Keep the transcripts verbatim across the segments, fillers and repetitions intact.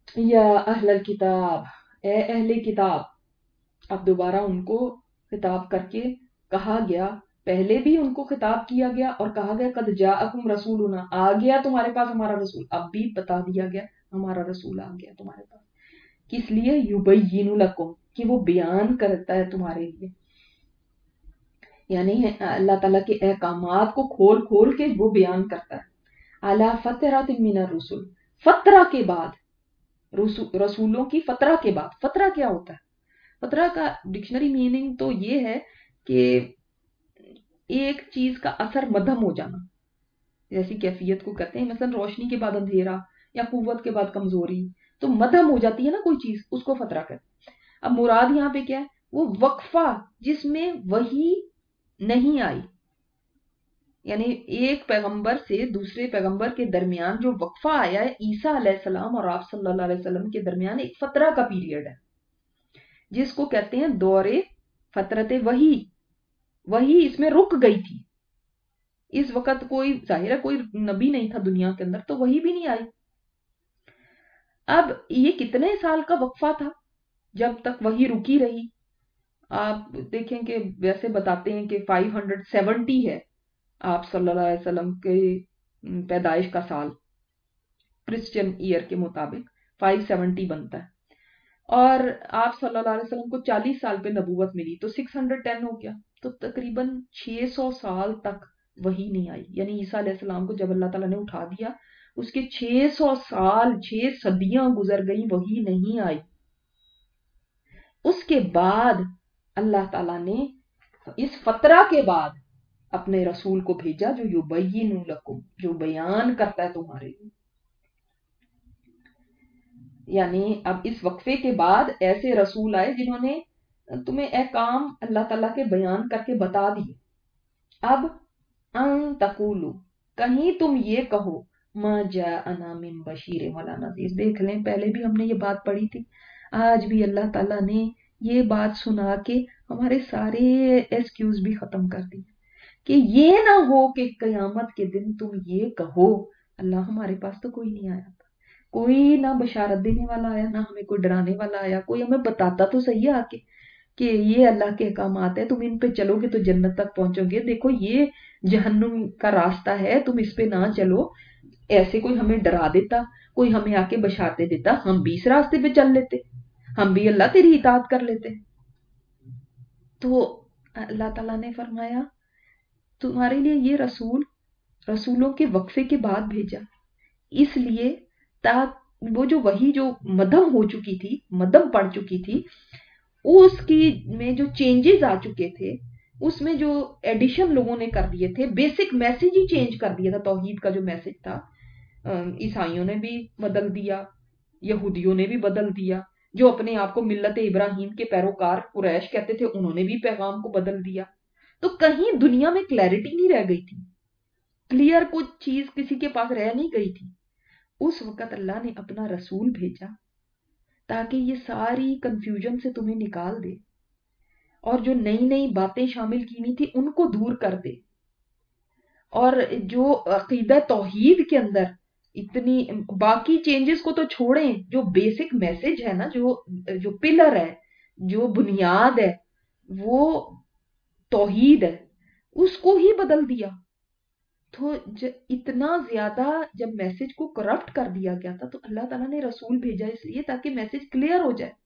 یا اہل الکتاب، اے اہل کتاب. اب دوبارہ ان کو خطاب کر کے کہا گیا، پہلے بھی ان کو خطاب کیا گیا اور کہا گیا قد جاءکم رسولنا، آ گیا تمہارے پاس ہمارا رسول. اب بھی بتا دیا گیا ہمارا رسول آ گیا تمہارے پاس. کس لیے؟ یبین لکم، کہ وہ بیان کرتا ہے تمہارے لیے، یعنی اللہ تعالیٰ کے احکامات کو کھول کھول کے وہ بیان کرتا ہے. اعلیٰ فترات من الرسل، فترہ کے بعد، رسولوں کی فترہ کے بعد. فترہ کیا ہوتا ہے؟ فترہ کا ڈکشنری میننگ تو یہ ہے کہ ایک چیز کا اثر مدھم ہو جانا، جیسی کیفیت کو کہتے ہیں، مثلا روشنی کے بعد اندھیرا یا قوت کے بعد کمزوری، تو مدھم ہو جاتی ہے نا کوئی چیز، اس کو فترہ کہتے ہیں. اب مراد یہاں پہ کیا ہے؟ وہ وقفہ جس میں وہی نہیں آئی، یعنی ایک پیغمبر سے دوسرے پیغمبر کے درمیان جو وقفہ آیا ہے عیسیٰ علیہ السلام اور آپ صلی اللہ علیہ وسلم کے درمیان، ایک فترہ کا پیریڈ ہے جس کو کہتے ہیں دور فترت وحی. وحی اس میں رک گئی تھی. اس وقت کوئی ظاہر ہے کوئی نبی نہیں تھا دنیا کے اندر، تو وحی بھی نہیں آئی. اب یہ کتنے سال کا وقفہ تھا جب تک وحی رکی رہی؟ آپ دیکھیں کہ ویسے بتاتے ہیں کہ فائیو ہنڈریڈ سیونٹی ہے آپ صلی اللہ علیہ وسلم کے پیدائش کا سال، کرسچن ایئر کے مطابق فائیو سیونٹی بنتا ہے، اور آپ صلی اللہ علیہ وسلم کو چالیس سال پہ نبوت ملی تو سکس ہنڈریڈ ٹین ہو گیا. تو تقریباً چھ سو سال تک وہی نہیں آئی. یعنی عیسیٰ علیہ السلام کو جب اللہ تعالیٰ نے اٹھا دیا، اس کے چھ سو سال، چھ صدیاں گزر گئی، وہی نہیں آئی. اس کے بعد اللہ تعالیٰ نے اس فترہ کے بعد اپنے رسول کو بھیجا جو یبین لکم، جو بیان کرتا ہے تمہارے لیے. یعنی اب اس وقفے کے بعد ایسے رسول آئے جنہوں نے تمہیں احکام اللہ تعالیٰ کے بیان کر کے بتا دیے. اب ان تقولو، کہیں تم یہ کہو ما جاءنا من بشیر ولا نذیر. دیکھ لیں پہلے بھی ہم نے یہ بات پڑھی تھی، آج بھی اللہ تعالیٰ نے یہ بات سنا کے ہمارے سارے ایکسکیوز بھی ختم کر دی کہ یہ نہ ہو کہ قیامت کے دن تم یہ کہو اللہ ہمارے پاس تو کوئی نہیں آیا تھا، کوئی نہ بشارت دینے والا آیا، نہ ہمیں کوئی ڈرانے والا آیا، کوئی ہمیں بتاتا تو صحیح آ کے کہ یہ اللہ کے احکامات ہیں، تم ان پہ چلو گے تو جنت تک پہنچو گے، دیکھو یہ جہنم کا راستہ ہے، تم اس پہ نہ چلو. ایسے کوئی ہمیں ڈرا دیتا، کوئی ہمیں آ کے بشارتیں دیتا، ہم بھی اس راستے پہ چل لیتے، ہم بھی اللہ تیری اطاعت کر لیتے. تو اللہ تعالیٰ نے فرمایا تمہارے لیے یہ رسول رسولوں کے وقفے کے بعد بھیجا، اس لیے تاکہ وہ جو وہی جو مدھم ہو چکی تھی، مدھم پڑ چکی تھی، اس کی میں جو چینجز آ چکے تھے، اس میں جو ایڈیشن لوگوں نے کر دیے تھے، بیسک میسج ہی چینج کر دیا تھا. توحید کا جو میسج تھا عیسائیوں نے بھی بدل دیا، یہودیوں نے بھی بدل دیا، جو اپنے آپ کو ملت ابراہیم کے پیروکار قریش کہتے تھے انہوں نے بھی پیغام کو بدل دیا. تو کہیں دنیا میں کلیئرٹی نہیں رہ گئی تھی، کلیئر کچھ چیز کسی کے پاس رہ نہیں گئی تھی. اس وقت اللہ نے اپنا رسول بھیجا تاکہ یہ ساری کنفیوژن سے تمہیں نکال دے اور جو نئی نئی باتیں شامل کی ہوئی تھی ان کو دور کر دے، اور جو عقیدہ توحید کے اندر اتنی باقی چینجز کو تو چھوڑیں، جو بیسک میسج ہے نا، جو جو پلر ہے، جو بنیاد ہے، وہ توحید ہے، اس کو ہی بدل دیا. تو اتنا زیادہ جب میسج کو کرپٹ کر دیا گیا تھا تو اللہ تعالیٰ نے رسول بھیجا اس لیے تاکہ میسج کلیئر ہو جائے،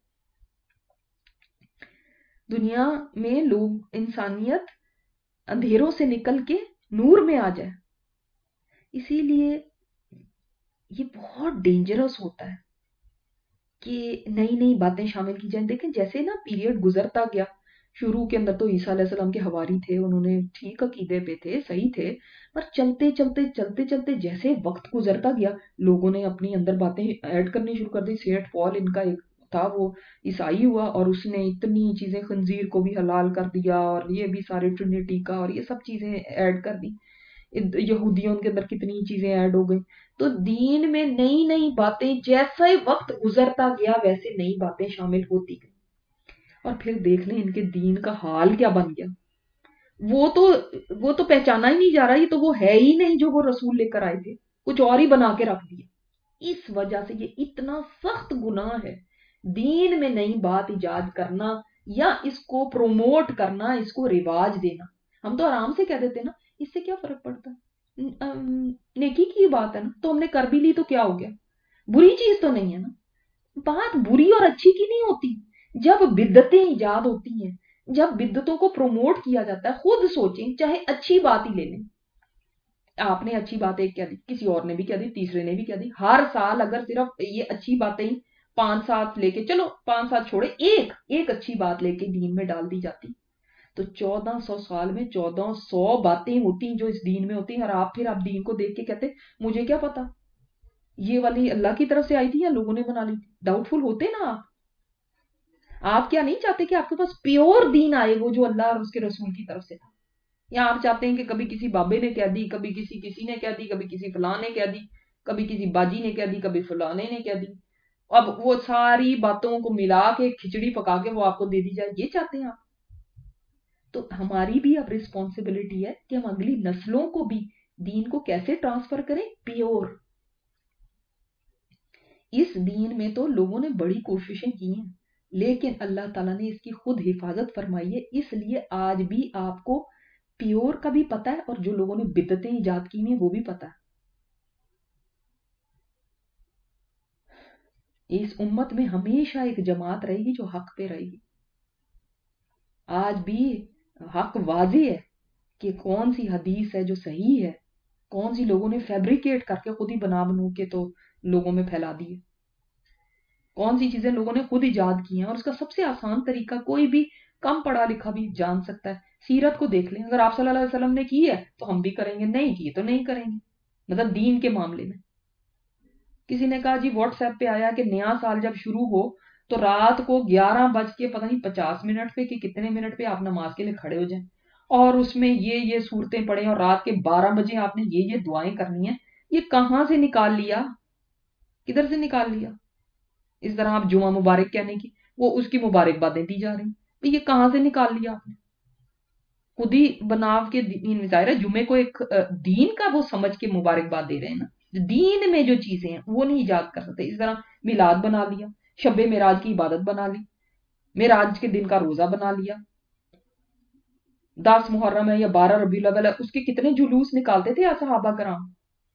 دنیا میں لوگ انسانیت اندھیروں سے نکل کے نور میں آ جائے. اسی لیے یہ بہت ڈینجرس ہوتا ہے کہ نئی نئی باتیں شامل کی جائیں. دیکھیں جیسے نا پیریڈ گزرتا گیا، شروع کے اندر تو عیسیٰ علیہ السلام کے حواری تھے، انہوں نے ٹھیک عقیدے پہ تھے، صحیح تھے، پر چلتے چلتے چلتے چلتے جیسے وقت گزرتا گیا لوگوں نے اپنی اندر باتیں ایڈ کرنی شروع کر دی. سینٹ پال ان کا ایک تھا، وہ عیسائی ہوا اور اس نے اتنی چیزیں، خنزیر کو بھی حلال کر دیا اور یہ بھی سارے ٹرینیٹی کا اور یہ سب چیزیں ایڈ کر دی. یہودیوں کے اندر کتنی چیزیں ایڈ ہو گئی. تو دین میں نئی نئی باتیں جیسا ہی وقت گزرتا گیا ویسے نئی باتیں شامل ہوتی گئی، اور پھر دیکھ لیں ان کے دین کا حال کیا بن گیا. وہ تو وہ تو پہچانا ہی نہیں جا رہا، یہ تو وہ ہے ہی نہیں جو وہ رسول لے کر آئے تھے، کچھ اور ہی بنا کے رکھ دیا. اس وجہ سے یہ اتنا سخت گناہ ہے دین میں نئی بات ایجاد کرنا یا اس کو پروموٹ کرنا، اس کو رواج دینا۔ ہم تو آرام سے کہہ دیتے ہیں نا اس سے کیا فرق پڑتا ہے، نیکی کی بات ہے نا، تو ہم نے کر بھی لی تو کیا ہو گیا، بری چیز تو نہیں ہے نا۔ بات بری اور اچھی کی نہیں ہوتی، جب بدعتیں ایجاد ہوتی ہیں، جب بدعتوں کو پروموٹ کیا جاتا ہے، خود سوچیں، چاہے اچھی بات ہی لے لیں، آپ نے اچھی بات ایک کہہ دی، کسی اور نے بھی کہہ دی، تیسرے نے بھی کہہ دی، ہر سال اگر صرف یہ اچھی باتیں پانچ سات لے کے، چلو پانچ سات چھوڑے، ایک ایک اچھی بات لے کے دین میں ڈال دی جاتی تو چودہ سو سال میں چودہ سو باتیں ہوتی جو اس دین میں ہوتی ہیں، اور آپ پھر آپ دین کو دیکھ کے کہتے مجھے کیا پتا یہ والی اللہ کی طرف سے آئی تھی یا لوگوں نے بنا لی تھی۔ ڈاؤٹ فل ہوتے نا آپ آپ کیا نہیں چاہتے کہ آپ کے پاس پیور دین آئے، وہ جو اللہ اور اس کے رسول کی طرف سے تھا، یا آپ چاہتے ہیں کہ کبھی کسی بابے نے کہہ دی، کبھی کسی کسی نے کہہ دی، کبھی کسی فلاں نے کہہ دی، کبھی کسی باجی نے کہہ دی، کبھی فلانے نے کہہ دی، اب وہ ساری باتوں کو ملا کے کھچڑی پکا کے وہ آپ کو دے دی جائے، یہ چاہتے ہیں آپ؟ تو ہماری بھی اب رسپانسبلٹی ہے کہ ہم اگلی نسلوں کو بھی دین کو کیسے ٹرانسفر کریں، پیور۔ اس دین میں تو لوگوں نے بڑی کوششیں کی ہیں، لیکن اللہ تعالیٰ نے اس کی خود حفاظت فرمائی ہے، اس لیے آج بھی آپ کو پیور کا بھی پتا ہے، اور جو لوگوں نے بدعتیں ایجاد کی ہیں وہ بھی پتا ہے۔ اس امت میں ہمیشہ ایک جماعت رہے گی جو حق پہ رہے گی۔ آج بھی حق واضح ہے کہ کون سی حدیث ہے جو صحیح ہے، کون سی لوگوں نے فیبریکیٹ کر کے خود ہی بنا بنو کے تو لوگوں میں پھیلا دی ہے، کون سی چیزیں لوگوں نے خود ایجاد کی ہیں، اور اس کا سب سے آسان طریقہ کوئی بھی کم پڑھا لکھا بھی جان سکتا ہے۔ سیرت کو دیکھ لیں، اگر آپ صلی اللہ علیہ وسلم نے کی ہے تو ہم بھی کریں گے، نہیں کی تو نہیں کریں گے، مطلب دین کے معاملے میں۔ کسی نے کہا جی واٹس ایپ پہ آیا کہ نیا سال جب شروع ہو تو رات کو گیارہ بج کے پتہ نہیں پچاس منٹ پہ کہ کتنے منٹ پہ آپ نماز کے لیے کھڑے ہو جائیں، اور اس میں یہ یہ صورتیں پڑھیں، اور رات کے بارہ بجے آپ نے یہ یہ دعائیں کرنی ہیں۔ یہ کہاں سے نکال لیا، کدھر سے نکال لیا؟ اس طرح آپ جمعہ مبارک کہنے کی وہ اس کی مبارک باتیں دی جا رہی ہیں، یہ کہاں سے نکال لیا آپ نے؟ خود ہی بناو کے دین، ظاہر ہے جمعے کو ایک دین کا وہ سمجھ کے مبارک باد دے رہے ہیں نا، دین میں جو چیزیں ہیں وہ نہیں ایجاد کر سکتے۔ اس طرح میلاد بنا لیا، شب معراج کی عبادت بنا لی، معراج کے دن کا روزہ بنا لیا، دس محرم ہے یا بارہ ربیع الاول ہے اس کے کتنے جلوس نکالتے تھے صحابہ کرام،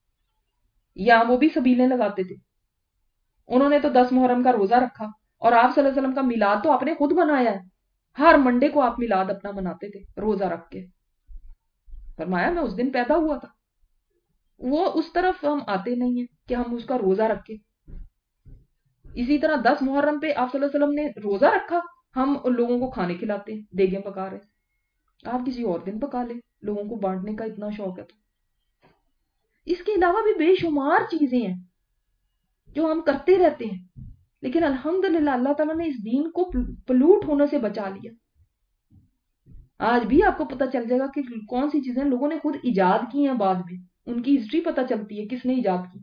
یا وہ بھی سبیلیں لگاتے تھے۔ انہوں نے تو دس محرم کا روزہ رکھا، اور آپ صلی اللہ علیہ وسلم کا میلاد تو آپ نے خود منایا ہے، ہر منڈے کو آپ میلاد اپنا مناتے تھے روزہ رکھ کے، فرمایا میں اس دن پیدا ہوا تھا۔ وہ اس طرف ہم آتے نہیں ہیں کہ ہم اس کا روزہ رکھیں۔ اسی طرح دس محرم پہ آپ صلی اللہ علیہ وسلم نے روزہ رکھا، ہم لوگوں کو کھانے کھلاتے ہیں، دیگیں پکا رہے، آپ کسی اور دن پکا لیں، لوگوں کو بانٹنے کا اتنا شوق ہے تو۔ اس کے علاوہ بھی بے شمار چیزیں ہیں جو ہم کرتے رہتے ہیں، لیکن الحمدللہ اللہ تعالیٰ نے اس دین کو پلوٹ ہونے سے بچا لیا۔ آج بھی آپ کو پتہ چل جائے گا کہ کون سی چیزیں لوگوں نے خود ایجاد کی ہیں، بعد میں ان کی ہسٹری پتہ چلتی ہے کس نے ایجاد کی۔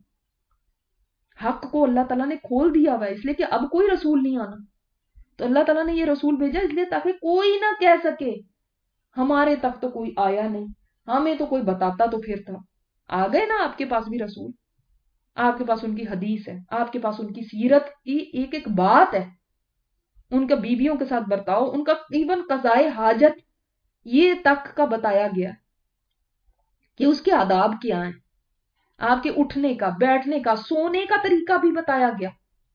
حق کو اللہ تعالیٰ نے کھول دیا ہوا ہے، اس لیے کہ اب کوئی رسول نہیں آنا، تو اللہ تعالیٰ نے یہ رسول بھیجا اس لیے تاکہ کوئی نہ کہہ سکے ہمارے تک تو کوئی آیا نہیں، ہمیں تو کوئی بتاتا تو پھر تھا۔ آ گئے نا آپ کے پاس بھی رسول، آپ کے پاس ان کی حدیث ہے، آپ کے پاس ان کی سیرت کی ایک ایک بات ہے، ان کا بیویوں کے ساتھ برتاؤ، ان کا ایون قضائے حاجت یہ تک کا بتایا گیا کہ اس کے آداب کیا ہیں، آپ کے اٹھنے کا، بیٹھنے کا، سونے کا طریقہ بھی بتایا گیا۔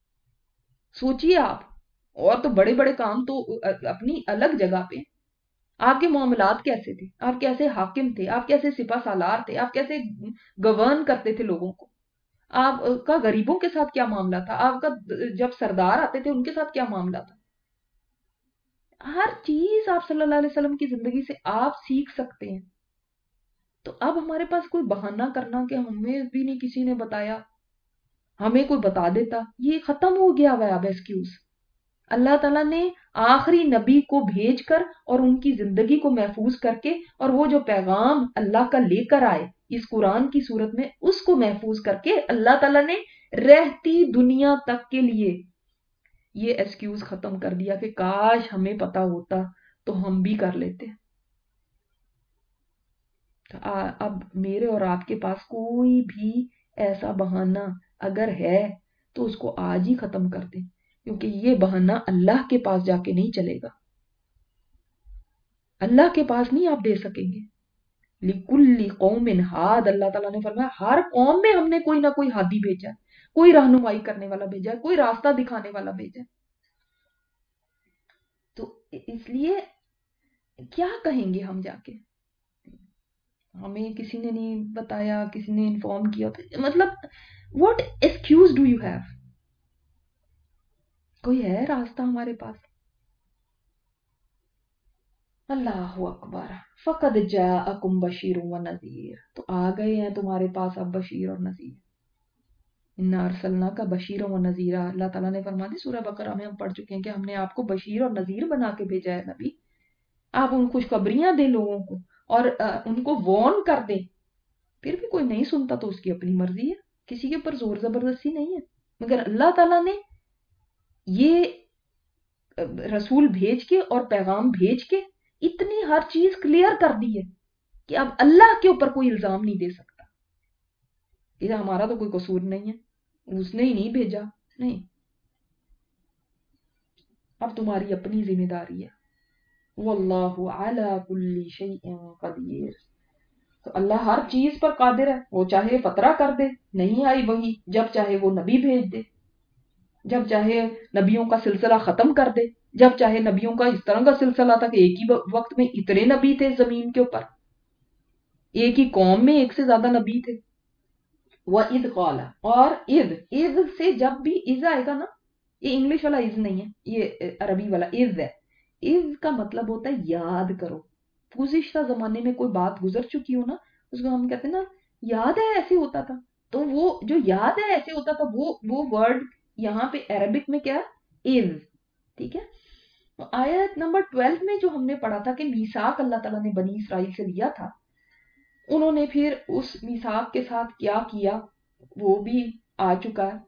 سوچئے آپ، اور تو بڑے بڑے کام تو اپنی الگ جگہ پہ، آپ کے معاملات کیسے تھے، آپ کیسے حاکم تھے، آپ کیسے سپہ سالار تھے، آپ کیسے گورن کرتے تھے لوگوں کو، آپ کا غریبوں کے ساتھ کیا معاملہ تھا، آپ کا جب سردار آتے تھے ان کے ساتھ کیا معاملہ تھا، ہر چیز آپ صلی اللہ علیہ وسلم کی زندگی سے آپ سیکھ سکتے ہیں۔ تو اب ہمارے پاس کوئی بہانہ کرنا کہ ہمیں بھی نہیں کسی نے بتایا، ہمیں کوئی بتا دیتا، یہ ختم ہو گیا ہوا ہے اب ایکسکیوز۔ اللہ تعالیٰ نے آخری نبی کو بھیج کر اور ان کی زندگی کو محفوظ کر کے، اور وہ جو پیغام اللہ کا لے کر آئے اس قرآن کی صورت میں، اس کو محفوظ کر کے اللہ تعالیٰ نے رہتی دنیا تک کے لیے یہ ایکسکیوز ختم کر دیا کہ کاش ہمیں پتا ہوتا تو ہم بھی کر لیتے۔ اب میرے اور آپ کے پاس کوئی بھی ایسا بہانہ اگر ہے تو اس کو آج ہی ختم کر دیں، کیونکہ یہ بہانہ اللہ کے پاس جا کے نہیں چلے گا، اللہ کے پاس نہیں آپ دے سکیں گے۔ لِكُلِّ قَوْمٍ ہاد، اللہ تعالیٰ نے فرمایا ہر قوم میں ہم نے کوئی نہ کوئی ہادی بھیجا ہے، کوئی رہنمائی کرنے والا بھیجا ہے، کوئی راستہ دکھانے والا بھیجا ہے۔ تو اس لیے کیا کہیں گے ہم جا کے؟ ہمیں کسی نے نہیں بتایا، کسی نے انفارم کیا، مطلب what excuse do you have؟ کوئی ہے راستہ ہمارے پاس؟ اللہ اکبر، فقد جاءکم بشیر و نذیر، تو آ گئے ہیں تمہارے پاس اب بشیر اور نذیر۔ انا ارسلناک بشیر و نذیرا، اللہ تعالیٰ نے فرما دی سورہ بقرہ میں ہم پڑھ چکے ہیں کہ ہم نے آپ کو بشیر اور نذیر بنا کے بھیجا ہے نبی، آپ ان خوشخبریاں دیں لوگوں کو اور ان کو وارن کر دیں۔ پھر بھی کوئی نہیں سنتا تو اس کی اپنی مرضی ہے، کسی کے اوپر زور زبردستی نہیں ہے، مگر اللہ تعالیٰ نے یہ رسول بھیج کے اور پیغام بھیج کے اتنی ہر چیز کلیئر کر دی ہے کہ اب اللہ کے اوپر کوئی الزام نہیں دے سکتا، یہ ہمارا تو کوئی قصور نہیں ہے، اس نے ہی نہیں بھیجا، نہیں، اب تمہاری اپنی ذمہ داری ہے۔ واللہ علی کل شیء قدیر، تو اللہ ہر چیز پر قادر ہے، وہ چاہے فترہ کر دے، نہیں آئی وہی، جب چاہے وہ نبی بھیج دے، جب چاہے نبیوں کا سلسلہ ختم کر دے، جب چاہے نبیوں کا اس طرح کا سلسلہ تھا کہ ایک ہی وقت میں اتنے نبی تھے زمین کے اوپر، ایک ہی قوم میں ایک سے زیادہ نبی تھے۔ وَإِذْ قَالَ، اور اذ، اذ سے جب بھی اذ آئے گا نا، یہ انگلش والا اذ نہیں ہے، یہ عربی والا اذ ہے۔ اذ کا مطلب ہوتا ہے یاد کرو، گزشتہ زمانے میں کوئی بات گزر چکی ہو نا، اس کو ہم کہتے ہیں نا یاد ہے ایسے ہوتا تھا، تو وہ جو یاد ہے ایسے ہوتا تھا وہ وہ ورڈ یہاں پہ عربک میں کیا از، ٹھیک ہے۔ آیت نمبر بارہ میں جو ہم نے پڑھا تھا کہ میثاق اللہ تعالیٰ نے بنی اسرائیل سے لیا تھا، انہوں نے پھر اس میثاق کے ساتھ کیا کیا وہ بھی آ چکا ہے،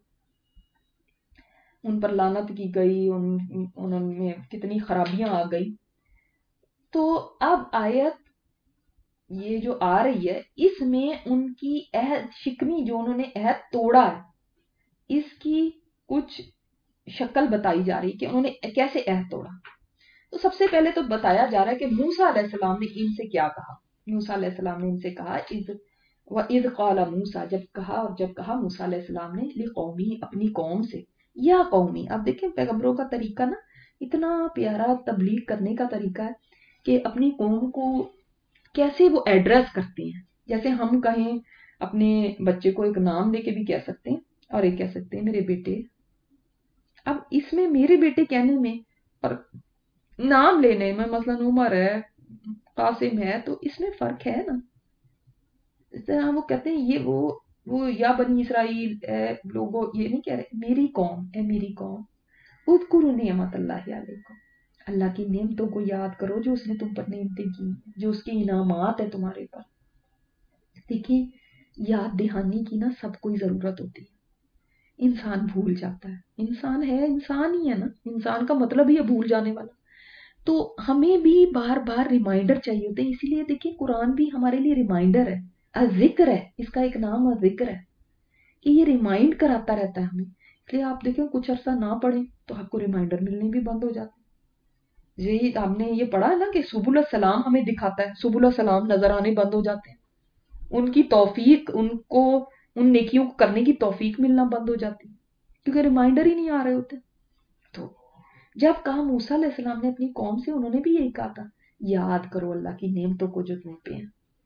ان پر لعنت کی گئی، ان انہوں میں کتنی خرابیاں آ گئی۔ تو اب آیت یہ جو آ رہی ہے اس میں ان کی عہد شکنی جو انہوں نے عہد توڑا ہے اس کی کچھ شکل بتائی جا رہی کہ انہوں نے کیسے عہد توڑا۔ تو سب سے پہلے تو بتایا جا رہا ہے کہ موسیٰ علیہ السلام نے ان سے کیا کہا۔ موسیٰ علیہ السلام نے ان سے کہا وَإِذْ قَالَ موسیٰ، جب کہا اور جب کہا موسیٰ علیہ السلام نے لِقَوْمِهِ، اپنی قوم سے، یا قومی، اب دیکھیں پیغمبروں کا طریقہ نا اتنا پیارا تبلیغ کرنے کا طریقہ ہے کہ اپنی قوم کو کیسے وہ ایڈریس کرتے ہیں، جیسے ہم کہیں اپنے بچے کو ایک نام دے کے بھی کہہ سکتے ہیں اور ایک کہہ سکتے ہیں میرے بیٹے۔ اب اس میں میرے بیٹے کہنے میں اور نام لینے میں، مثلا عمر ہے، قاسم ہے، تو اس میں فرق ہے نا۔ اس طرح وہ کہتے ہیں یہ وہ وہ یا بنی اسرائیل اے لوگوں، یہ نہیں کہہ رہے میری قوم، اے میری قوم، اذکروا نعمت اللہ علیکم، اللہ کی نعمتوں کو یاد کرو جو اس نے تم پر نعمتیں کی، جو اس کے انعامات ہیں تمہارے پر۔ دیکھیں یاد دہانی کی نا سب کو ضرورت ہوتی ہے، انسان بھول جاتا ہے، انسان ہے انسان ہی ہے نا، انسان کا مطلب ہی ہے بھول جانے والا، تو ہمیں بھی بار بار ریمائنڈر چاہیے ہوتے ہیں۔ اسی لیے دیکھیں قرآن بھی ہمارے لیے ریمائنڈر ہے، ذکر ہے، اس کا ایک نام ذکر ہے کہ یہ ریمائنڈ کراتا رہتا ہے ہمیں۔ اس لیے آپ دیکھیں کچھ عرصہ نہ پڑھیں تو آپ کو ریمائنڈر ملنے بھی بند ہو جاتے ہیں۔ یہی ہم نے یہ پڑھا ہے نا کہ سبل السلام ہمیں دکھاتا ہے، سبل السلام نظر آنے بند ہو جاتے ہیں، ان کی توفیق، ان کو ان نیکیوں کو کرنے کی توفیق ملنا بند ہو جاتی ہے کیونکہ ریمائنڈر ہی نہیں آ رہے ہوتے۔ تو جب کہا موسیٰ علیہ السلام نے اپنی قوم سے، انہوں نے بھی یہی کہا تھا یاد کرو اللہ کی نعمتوں کو جو تم پہ ہیں۔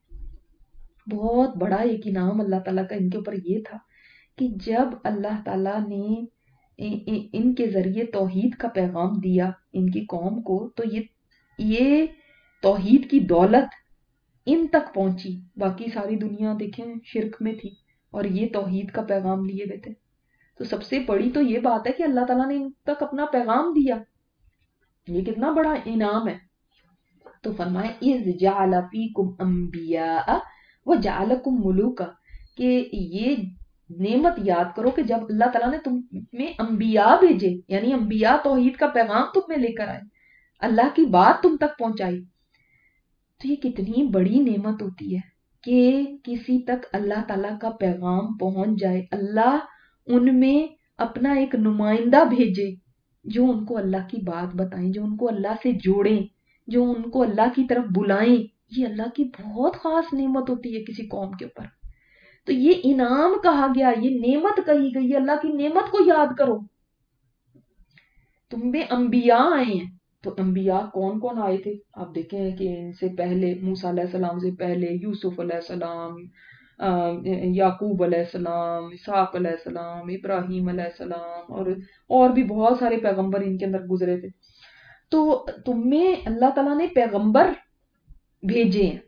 بہت بڑا ایک انعام اللہ تعالیٰ کا ان کے اوپر یہ تھا کہ جب اللہ تعالیٰ نے ان کے ذریعے توحید کا پیغام دیا ان کی قوم کو، تو یہ یہ توحید کی دولت ان تک پہنچی، باقی ساری دنیا دیکھیں شرک میں تھی اور یہ توحید کا پیغام لیے ہوئے تھے۔ تو سب سے بڑی تو یہ بات ہے کہ اللہ تعالیٰ نے ان تک اپنا پیغام دیا، یہ کتنا بڑا انعام ہے۔ تو فرمایا اذ جعل فیکم انبیاء وجعلکم ملوکا، کہ یہ نعمت یاد کرو کہ جب اللہ تعالیٰ نے تم میں انبیاء بھیجے، یعنی انبیاء توحید کا پیغام تم میں لے کر آئے، اللہ کی بات تم تک پہنچائی، تو یہ کتنی بڑی نعمت ہوتی ہے کہ کسی تک اللہ تعالیٰ کا پیغام پہنچ جائے، اللہ ان میں اپنا ایک نمائندہ بھیجے جو ان کو اللہ کی بات بتائیں، جو ان کو اللہ سے جوڑیں، جو ان کو اللہ کی طرف بلائیں. یہ اللہ کی بہت خاص نعمت ہوتی ہے کسی قوم کے اوپر. تو یہ انعام کہا گیا، یہ نعمت کہی گئی، اللہ کی نعمت کو یاد کرو. تم میں انبیاء آئے ہیں، تو انبیاء کون کون آئے تھے؟ آپ دیکھیں کہ ان سے پہلے موسیٰ علیہ السلام سے پہلے یوسف علیہ السلام، یعقوب علیہ السلام، اسحاق علیہ السلام، ابراہیم علیہ السلام، اور اور بھی بہت سارے پیغمبر ان کے اندر گزرے تھے. تو تم میں اللہ تعالیٰ نے پیغمبر بھیجے ہیں.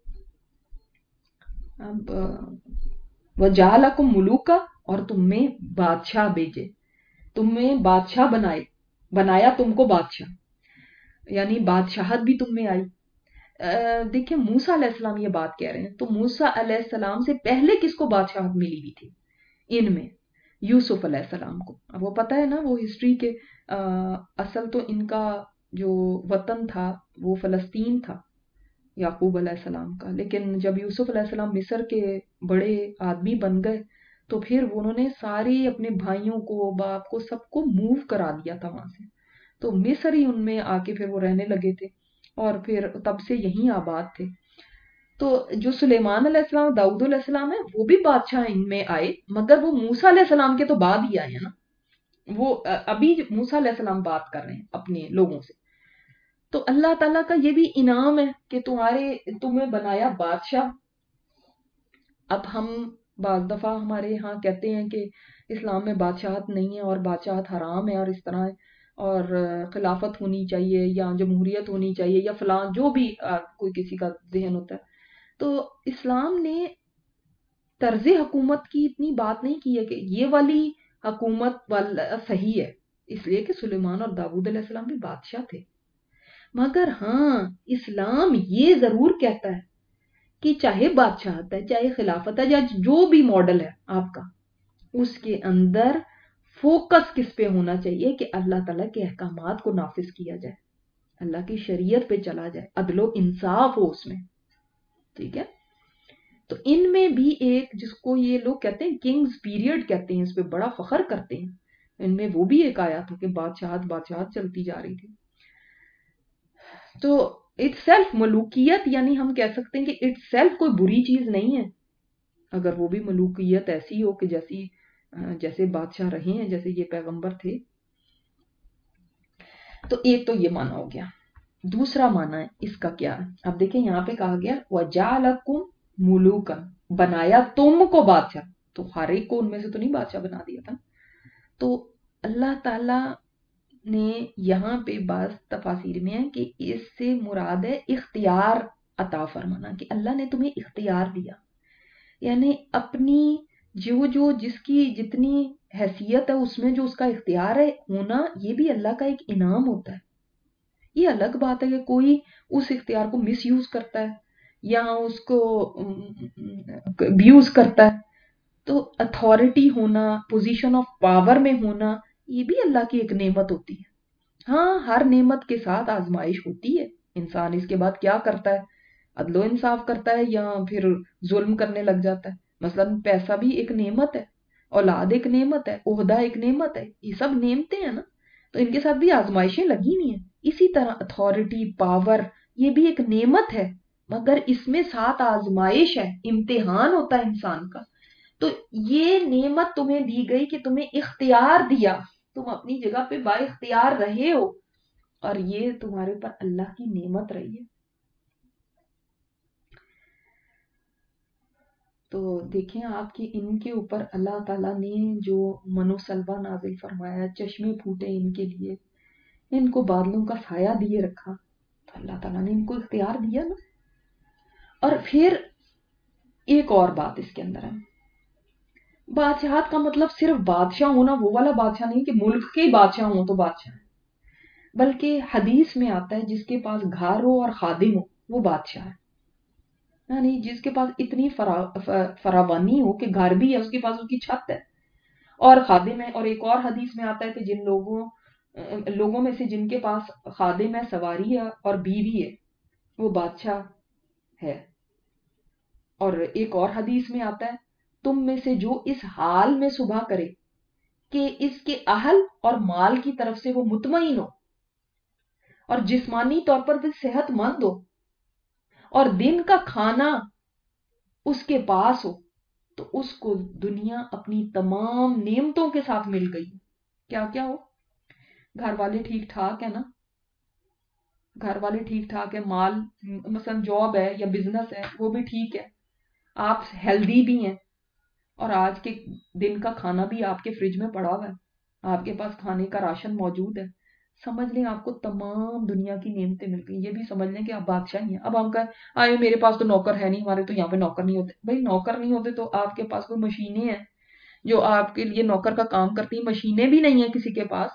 اب وَجَعَلَكُم مُلُوكًا، اور تم میں بادشاہ بھیجے، تم میں بادشاہ بنائے، بنایا تم کو بادشاہ، یعنی بادشاہت بھی تم میں آئی. دیکھیں موسیٰ علیہ السلام یہ بات کہہ رہے ہیں، تو موسیٰ علیہ السلام سے پہلے کس کو بادشاہت ملی ہوئی تھی؟ ان میں یوسف علیہ السلام کو. اب وہ پتہ ہے نا وہ ہسٹری کے اصل تو ان کا جو وطن تھا وہ فلسطین تھا یعقوب علیہ السلام کا، لیکن جب یوسف علیہ السلام مصر کے بڑے آدمی بن گئے تو پھر انہوں نے سارے اپنے بھائیوں کو، باپ کو، سب کو موو کرا دیا تھا وہاں سے. تو مصر ہی ان میں آ کے پھر وہ رہنے لگے تھے اور پھر تب سے یہیں آباد تھے. تو جو سلیمان علیہ السلام، داؤد علیہ السلام ہے، وہ بھی بادشاہ ان میں آئے، مگر وہ موسیٰ علیہ السلام کے تو بعد ہی آئے ہیں نا. وہ ابھی موسیٰ علیہ السلام بات کر رہے ہیں اپنے لوگوں سے. تو اللہ تعالیٰ کا یہ بھی انعام ہے کہ تمہارے تمہیں بنایا بادشاہ. اب ہم بعض دفعہ ہمارے ہاں کہتے ہیں کہ اسلام میں بادشاہت نہیں ہے اور بادشاہت حرام ہے اور اس طرح ہے، اور خلافت ہونی چاہیے یا جمہوریت ہونی چاہیے یا فلاں، جو بھی کوئی کسی کا ذہن ہوتا ہے. تو اسلام نے طرز حکومت کی اتنی بات نہیں کی ہے کہ یہ والی حکومت والا صحیح ہے، اس لیے کہ سلیمان اور داؤد علیہ السلام بھی بادشاہ تھے. مگر ہاں اسلام یہ ضرور کہتا ہے کہ چاہے بادشاہت ہے، چاہے خلافت ہے، یا جو بھی ماڈل ہے آپ کا، اس کے اندر فوکس کس پہ ہونا چاہیے کہ اللہ تعالیٰ کے احکامات کو نافذ کیا جائے، اللہ کی شریعت پہ چلا جائے، عدل و انصاف ہو اس میں. ٹھیک ہے. تو ان میں بھی ایک جس کو یہ لوگ کہتے ہیں کنگز پیریڈ کہتے ہیں، اس پہ بڑا فخر کرتے ہیں، ان میں وہ بھی ایک آیا تھا کہ بادشاہت بادشاہت چلتی جا رہی تھی. تو اٹ سیلف ملوکیت، یعنی ہم کہہ سکتے ہیں کہ اٹ سیلف کوئی بری چیز نہیں ہے اگر وہ بھی ملوکیت ایسی ہو کہ جیسی جیسے بادشاہ رہے ہیں، جیسے یہ پیغمبر تھے. تو ایک تو یہ معنی ہو گیا. دوسرا معنی ہے اس کا کیا ہے؟ اب دیکھیں یہاں پہ کہا گیا وَجَعَلَكُم مُلُوكًا، بنایا تم کو بادشاہ. تو ہر ایک کو ان میں سے تو نہیں بادشاہ بنا دیا تھا. تو اللہ تعالی نے یہاں پہ بعض تفاسیر میں ہے کہ اس سے مراد ہے اختیار عطا فرمانا، کہ اللہ نے تمہیں اختیار دیا، یعنی اپنی جو جو جس کی جتنی حیثیت ہے اس میں جو اس کا اختیار ہے ہونا، یہ بھی اللہ کا ایک انعام ہوتا ہے. یہ الگ بات ہے کہ کوئی اس اختیار کو مس یوز کرتا ہے یا اس کو بیوز کرتا ہے. تو اتھارٹی ہونا، پوزیشن آف پاور میں ہونا، یہ بھی اللہ کی ایک نعمت ہوتی ہے. ہاں ہر نعمت کے ساتھ آزمائش ہوتی ہے. انسان اس کے بعد کیا کرتا ہے؟ عدل و انصاف کرتا ہے یا پھر ظلم کرنے لگ جاتا ہے. مثلا پیسہ بھی ایک نعمت ہے، اولاد ایک نعمت ہے، عہدہ ایک نعمت ہے، یہ سب نعمتیں ہیں نا. تو ان کے ساتھ بھی آزمائشیں لگی ہوئی ہیں. اسی طرح اتھارٹی، پاور، یہ بھی ایک نعمت ہے، مگر اس میں ساتھ آزمائش ہے، امتحان ہوتا ہے انسان کا. تو یہ نعمت تمہیں دی گئی کہ تمہیں اختیار دیا، تم اپنی جگہ پہ با اختیار رہے ہو، اور یہ تمہارے اوپر اللہ کی نعمت رہی ہے. تو دیکھیں آپ کی ان کے اوپر اللہ تعالیٰ نے جو منو سلوا نازل فرمایا، چشمے پھوٹے ان کے لیے، ان کو بادلوں کا سایہ دیے رکھا، تو اللہ تعالیٰ نے ان کو اختیار دیا نا. اور پھر ایک اور بات اس کے اندر ہے، بادشاہت کا مطلب صرف بادشاہ ہونا، وہ والا بادشاہ نہیں کہ ملک کے بادشاہ ہوں تو بادشاہ ہے، بلکہ حدیث میں آتا ہے جس کے پاس گھر ہو اور خادم ہو وہ بادشاہ ہے. یعنی جس کے پاس اتنی فراوانی ہو کہ گھر بھی ہے، اس کے پاس اس کی چھت ہے اور خادم ہے. اور ایک اور حدیث میں آتا ہے کہ جن لوگوں لوگوں میں سے جن کے پاس خادم ہے، سواری ہے اور بیوی ہے، وہ بادشاہ ہے. اور ایک اور حدیث میں آتا ہے تم میں سے جو اس حال میں صبح کرے کہ اس کے اہل اور مال کی طرف سے وہ مطمئن ہو اور جسمانی طور پر بھی صحت مند ہو اور دن کا کھانا اس کے پاس ہو، تو اس کو دنیا اپنی تمام نعمتوں کے ساتھ مل گئی۔ کیا کیا ہو؟ گھر والے ٹھیک ٹھاک ہے نا، گھر والے ٹھیک ٹھاک ہے، مال مثلا جاب ہے یا بزنس ہے وہ بھی ٹھیک ہے، آپ ہیلدی بھی ہیں، اور آج کے دن کا کھانا بھی آپ کے فریج میں پڑا ہوا ہے، آپ کے پاس کھانے کا راشن موجود ہے، سمجھ لیں آپ کو تمام دنیا کی نعمتیں مل گئی۔ یہ بھی سمجھ لیں کہ آپ بادشاہ ہی ہیں۔ اب ہم کہیں آئے میرے پاس تو نوکر ہے نہیں، ہمارے تو یہاں پہ نوکر نہیں ہوتے۔ بھائی نوکر نہیں ہوتے تو آپ کے پاس کوئی مشینیں ہیں جو آپ کے لیے نوکر کا کام کرتی ہیں؟ مشینیں بھی نہیں ہیں کسی کے پاس،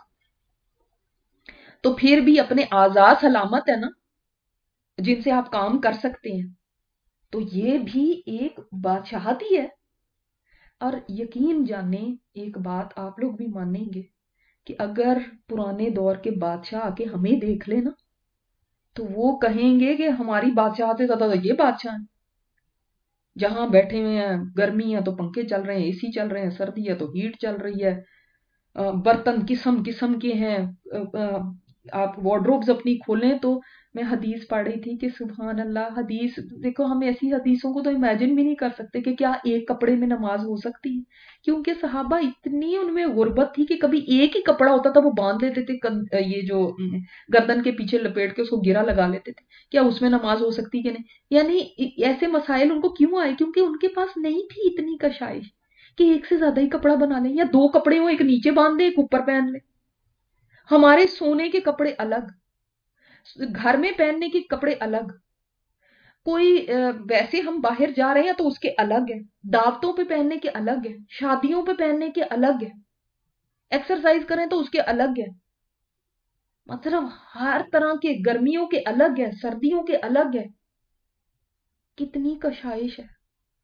تو پھر بھی اپنے آزاد سلامت ہے نا جن سے آپ کام کر سکتے ہیں، تو یہ بھی ایک بادشاہت ہی ہے۔ اور یقین جانیں ایک بات آپ لوگ بھی مانیں گے کہ اگر پرانے دور کے بادشاہ آ کے ہمیں دیکھ لے نا تو وہ کہیں گے کہ ہماری بادشاہ سے زیادہ تو یہ بادشاہ ہیں، جہاں بیٹھے ہوئے ہیں گرمی ہے تو پنکھے چل رہے ہیں، اے سی چل رہے ہیں، سردی ہے تو ہیٹ چل رہی ہے، برتن قسم قسم کے ہیں، آپ وارڈروبز اپنی کھولیں تو میں حدیث پڑھ رہی تھی کہ سبحان اللہ، حدیث دیکھو، ہم ایسی حدیثوں کو تو امیجن بھی نہیں کر سکتے کہ کیا ایک کپڑے میں نماز ہو سکتی ہے، کیونکہ صحابہ اتنی ان میں غربت تھی کہ کبھی ایک ہی کپڑا ہوتا تھا وہ باندھ لیتے تھے، یہ جو گردن کے پیچھے لپیٹ کے اس کو گرا لگا لیتے تھے، کیا اس میں نماز ہو سکتی کہ نہیں؟ یعنی ایسے مسائل ان کو کیوں آئے؟ کیونکہ ان کے پاس نہیں تھی اتنی کشائش کہ ایک سے زیادہ ہی کپڑا بنا لیں، یا دو کپڑے ہوں، ایک نیچے باندھ دیں ایک اوپر پہن لیں۔ ہمارے سونے کے کپڑے الگ، گھر میں پہننے کے کپڑے الگ، کوئی ویسے ہم باہر جا رہے ہیں تو اس کے الگ ہے، دعوتوں پہ پہننے کے الگ ہے، شادیوں پہ پہننے کے الگ ہے، ایکسرسائز کریں تو اس کے الگ ہے، مطلب ہر طرح کے، گرمیوں کے الگ ہے، سردیوں کے الگ ہے۔ کتنی کشائش ہے،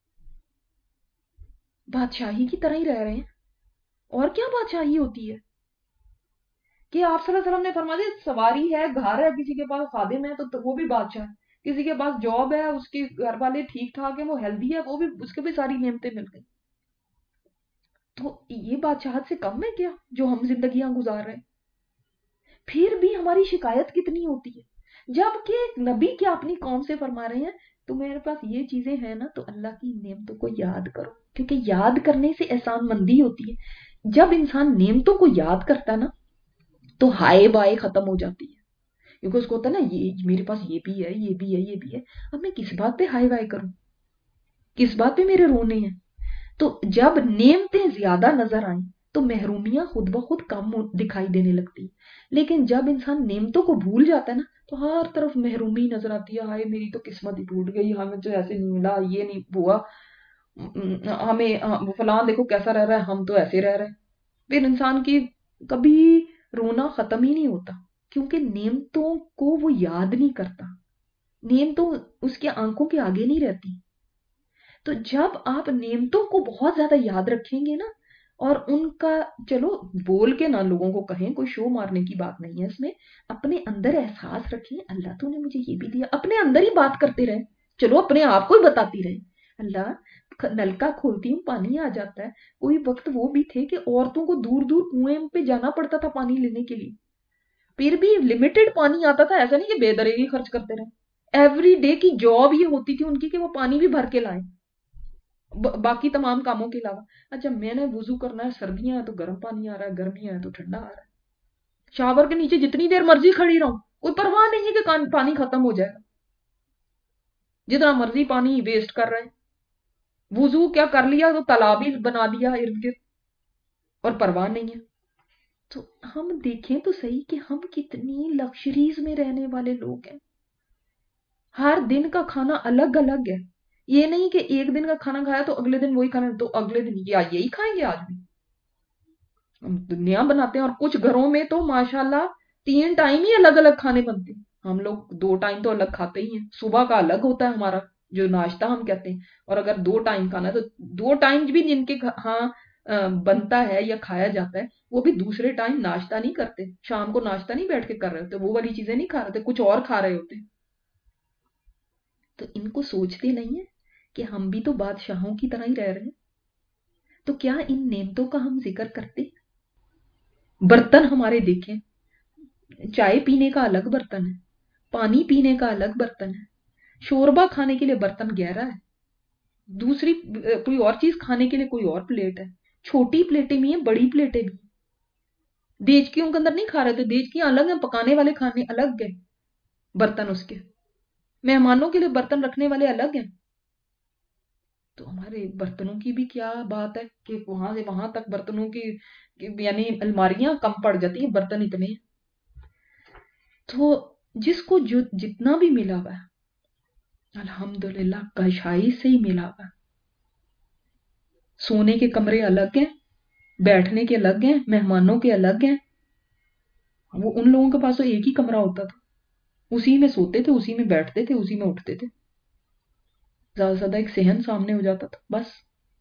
بادشاہی کی طرح ہی رہ رہے ہیں۔ اور کیا بادشاہی ہوتی ہے کہ آپ صلی اللہ علیہ وسلم نے فرما دیا سواری ہے، گھر ہے، کسی کے پاس خادم ہے تو وہ بھی بادشاہ ہے، کسی کے پاس جاب ہے، اس کے گھر والے ٹھیک ٹھاک ہیں، وہ ہیلدی ہے، وہ بھی، اس کے بھی ساری نعمتیں مل گئی۔ تو یہ بادشاہت سے کم ہے کیا جو ہم زندگیاں گزار رہے ہیں؟ پھر بھی ہماری شکایت کتنی ہوتی ہے، جبکہ نبی کیا اپنی قوم سے فرما رہے ہیں تو میرے پاس یہ چیزیں ہیں نا تو اللہ کی نعمتوں کو یاد کرو، کیونکہ یاد کرنے سے احسان مندی ہوتی ہے۔ جب انسان نعمتوں کو یاد کرتا ہے نا تو ہائے بائے ختم ہو جاتی ہے، کیونکہ اس کو ہوتا ہے نا یہ میرے پاس یہ بھی ہے، یہ بھی ہے، یہ بھی ہے، اب میں کس بات پہ ہائے بائے کروں، کس بات پہ میرے رونے ہیں؟ تو جب نعمتیں زیادہ نظر آئیں تو محرومیاں خود بخود کم دکھائی دینے لگتی، لیکن جب انسان نعمتوں کو بھول جاتا ہے نا تو ہر طرف محرومی نظر آتی ہے، ہائے میری تو قسمت ہی ٹوٹ گئی، ہمیں تو ایسے نہیں ملا، یہ نہیں ہوا، ہمیں فلاں دیکھو کیسا رہ رہا ہے، ہم تو ایسے رہ رہے ہیں۔ پھر انسان کی کبھی رونا ختم ہی نہیں ہوتا، کیونکہ نعمتوں کو وہ یاد نہیں کرتا، نعمتوں اس کے آنکھوں کے آگے نہیں رہتی۔ تو جب آپ نعمتوں کو بہت زیادہ یاد رکھیں گے نا اور ان کا، چلو بول کے نہ لوگوں کو کہیں، کوئی شو مارنے کی بات نہیں ہے اس میں، اپنے اندر احساس رکھیں اللہ تو نے مجھے یہ بھی دیا، اپنے اندر ہی بات کرتے رہیں، چلو اپنے آپ کو ہی بتاتی رہیں، اللہ نلکا کھولتی ہوں پانی آ جاتا ہے۔ کوئی وقت وہ بھی تھے کہ عورتوں کو دور دور کنویں پہ جانا پڑتا تھا پانی لینے کے لیے، پھر بھی لمیٹڈ پانی آتا تھا، ایسا نہیں کہ بے دریغی خرچ کرتے رہے، ایوری ڈے کی جاب یہ ہوتی تھی ان کی کہ وہ پانی بھی بھر کے لائیں باقی تمام کاموں کے علاوہ۔ اچھا میں نے وضو کرنا ہے، سردیاں ہیں تو گرم پانی آ رہا ہے، گرمیاں ہیں تو ٹھنڈا آ رہا ہے، شاور کے نیچے جتنی دیر مرضی کھڑی رہوں، کوئی پرواہ نہیں ہے کہ پانی ختم ہو جائے گا، جتنا مرضی پانی ویسٹ کر رہے ہیں، وضو کیا کر لیا تو تالاب ہی بنا دیا ارد گرد، اور پرواہ نہیں ہے۔ تو ہم دیکھیں تو صحیح کہ ہم کتنی لگژریز میں رہنے والے لوگ ہیں، ہر دن کا کھانا الگ الگ ہے، یہ نہیں کہ ایک دن کا کھانا کھایا تو اگلے دن وہی کھانا، تو اگلے دن یا یہی کھائیں گے آج بھی، ہم دنیا بناتے ہیں، اور کچھ گھروں میں تو ماشاءاللہ تین ٹائم ہی الگ الگ کھانے بنتے ہیں، ہم لوگ دو ٹائم تو الگ کھاتے ہی ہیں، صبح کا الگ ہوتا ہے ہمارا جو ناشتہ ہم کہتے ہیں، اور اگر دو ٹائم کھانا ہے تو دو ٹائم بھی جن کے ہاں بنتا ہے یا کھایا جاتا ہے وہ بھی دوسرے ٹائم ناشتہ نہیں کرتے، شام کو ناشتہ نہیں بیٹھ کے کر رہے ہوتے، وہ والی چیزیں نہیں کھا رہے ہوتے، کچھ اور کھا رہے ہوتے ہیں۔ تو ان کو سوچتے نہیں ہیں کہ ہم بھی تو بادشاہوں کی طرح ہی رہ رہے ہیں، تو کیا ان نعمتوں کا ہم ذکر کرتے؟ برتن ہمارے دیکھیں، چائے پینے کا الگ برتن ہے، پانی پینے کا الگ برتن ہے، شوربہ کھانے کے لیے برتن گہرا ہے، دوسری کوئی اور چیز کھانے کے لیے کوئی اور پلیٹ ہے، چھوٹی پلیٹیں بھی ہیں، بڑی پلیٹیں بھی ہیں. دیچکیوں کے اندر نہیں کھا رہے تھے، دیچکیاں الگ ہیں، پکانے والے کھانے الگ ہیں، برتن اس کے، مہمانوں کے لیے برتن رکھنے والے الگ ہیں. تو ہمارے برتنوں کی بھی کیا بات ہے کہ وہاں سے وہاں تک برتنوں کی یعنی الماریاں کم پڑ جاتی ہیں، برتن اتنے. تو جس کو جو جتنا بھی ملا ہوا ہے الحمدللہ کشائی سے ہی ملا ہوا ہے. سونے کے کمرے الگ ہیں، بیٹھنے کے الگ ہیں، مہمانوں کے الگ ہیں. وہ ان لوگوں کے پاس تو ایک ہی کمرہ ہوتا تھا، اسی میں سوتے تھے، اسی میں بیٹھتے تھے، اسی میں اٹھتے تھے، زیادہ سے زیادہ ایک صحن سامنے ہو جاتا تھا بس.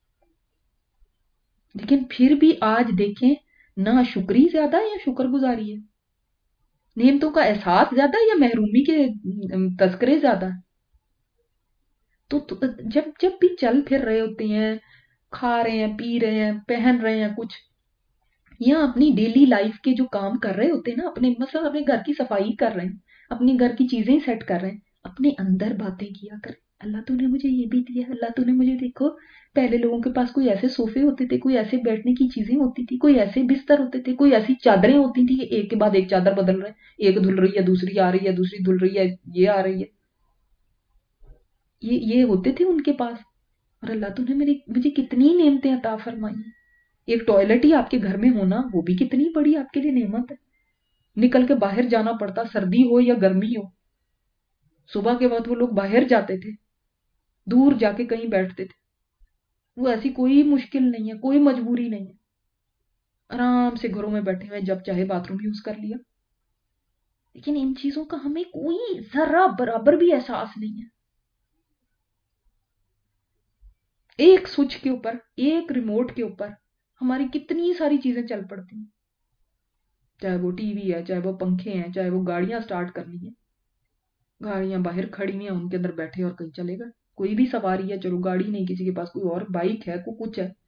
لیکن پھر بھی آج دیکھیں نہ شکری زیادہ ہے یا شکر گزاری ہے، نعمتوں کا احساس زیادہ ہے یا محرومی کے تذکرے زیادہ ہے. تو جب جب بھی چل پھر رہے ہوتے ہیں، کھا رہے ہیں، پی رہے ہیں، پہن رہے ہیں کچھ، یا اپنی ڈیلی لائف کے جو کام کر رہے ہوتے ہیں نا، اپنے مثلا اپنے گھر کی صفائی کر رہے ہیں، اپنی گھر کی چیزیں سیٹ کر رہے ہیں، اپنے اندر باتیں کیا کریں. اللہ تو نے مجھے یہ بھی دیا، اللہ تو نے مجھے، دیکھو پہلے لوگوں کے پاس کوئی ایسے صوفے ہوتے تھے، کوئی ایسے بیٹھنے کی چیزیں ہوتی تھی، کوئی ایسے بستر ہوتے تھے، کوئی ایسی چادریں ہوتی تھی کہ ایک کے بعد ایک چادر بدل رہے ہیں، ایک دھل رہی ہے، دوسری آ رہی ہے، دوسری دھل رہی ہے، یہ آ رہی ہے. یہ یہ ہوتے تھے ان کے پاس. اور اللہ تو نے میری مجھے کتنی نعمتیں عطا فرمائی ہیں. ایک ٹوائلٹ ہی آپ کے گھر میں ہونا وہ بھی کتنی بڑی آپ کے لیے نعمت ہے. نکل کے باہر جانا پڑتا، سردی ہو یا گرمی ہو. صبح کے وقت وہ لوگ باہر جاتے تھے، دور جا کے کہیں بیٹھتے تھے. وہ ایسی کوئی مشکل نہیں ہے، کوئی مجبوری نہیں ہے، آرام سے گھروں میں بیٹھے ہوئے جب چاہے باتھ روم یوز کر لیا. لیکن ان چیزوں کا ہمیں کوئی ذرہ برابر بھی احساس نہیں ہے. ایک سوئچ کے اوپر، ایک ریموٹ کے اوپر ہماری کتنی ساری چیزیں چل پڑتی ہیں، چاہے وہ ٹی وی ہے، چاہے وہ پنکھے ہیں، چاہے وہ گاڑیاں سٹارٹ کرنی ہیں، گاڑیاں باہر کھڑی ہیں، ان کے اندر بیٹھے اور کہیں چلے گئے. کوئی بھی سواری ہے، چلو گاڑی نہیں، کسی کے پاس کوئی اور بائک ہے، کوئی کچھ ہے.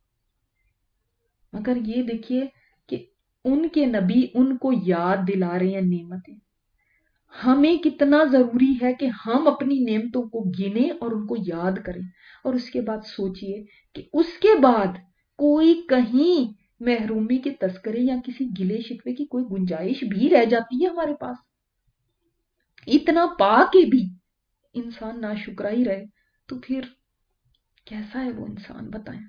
مگر یہ دیکھیے کہ ان کے نبی ان کو یاد دلا رہے ہیں نعمتیں. ہمیں کتنا ضروری ہے کہ ہم اپنی نعمتوں کو گنیں اور ان کو یاد کریں، اور اس کے بعد سوچئے کہ اس کے بعد کوئی کہیں محرومی کے تذکرے یا کسی گلے شکوے کی کوئی گنجائش بھی رہ جاتی ہے ہمارے پاس. اتنا پا کے بھی انسان ناشکرا ہی رہے تو پھر کیسا ہے وہ انسان، بتائیں.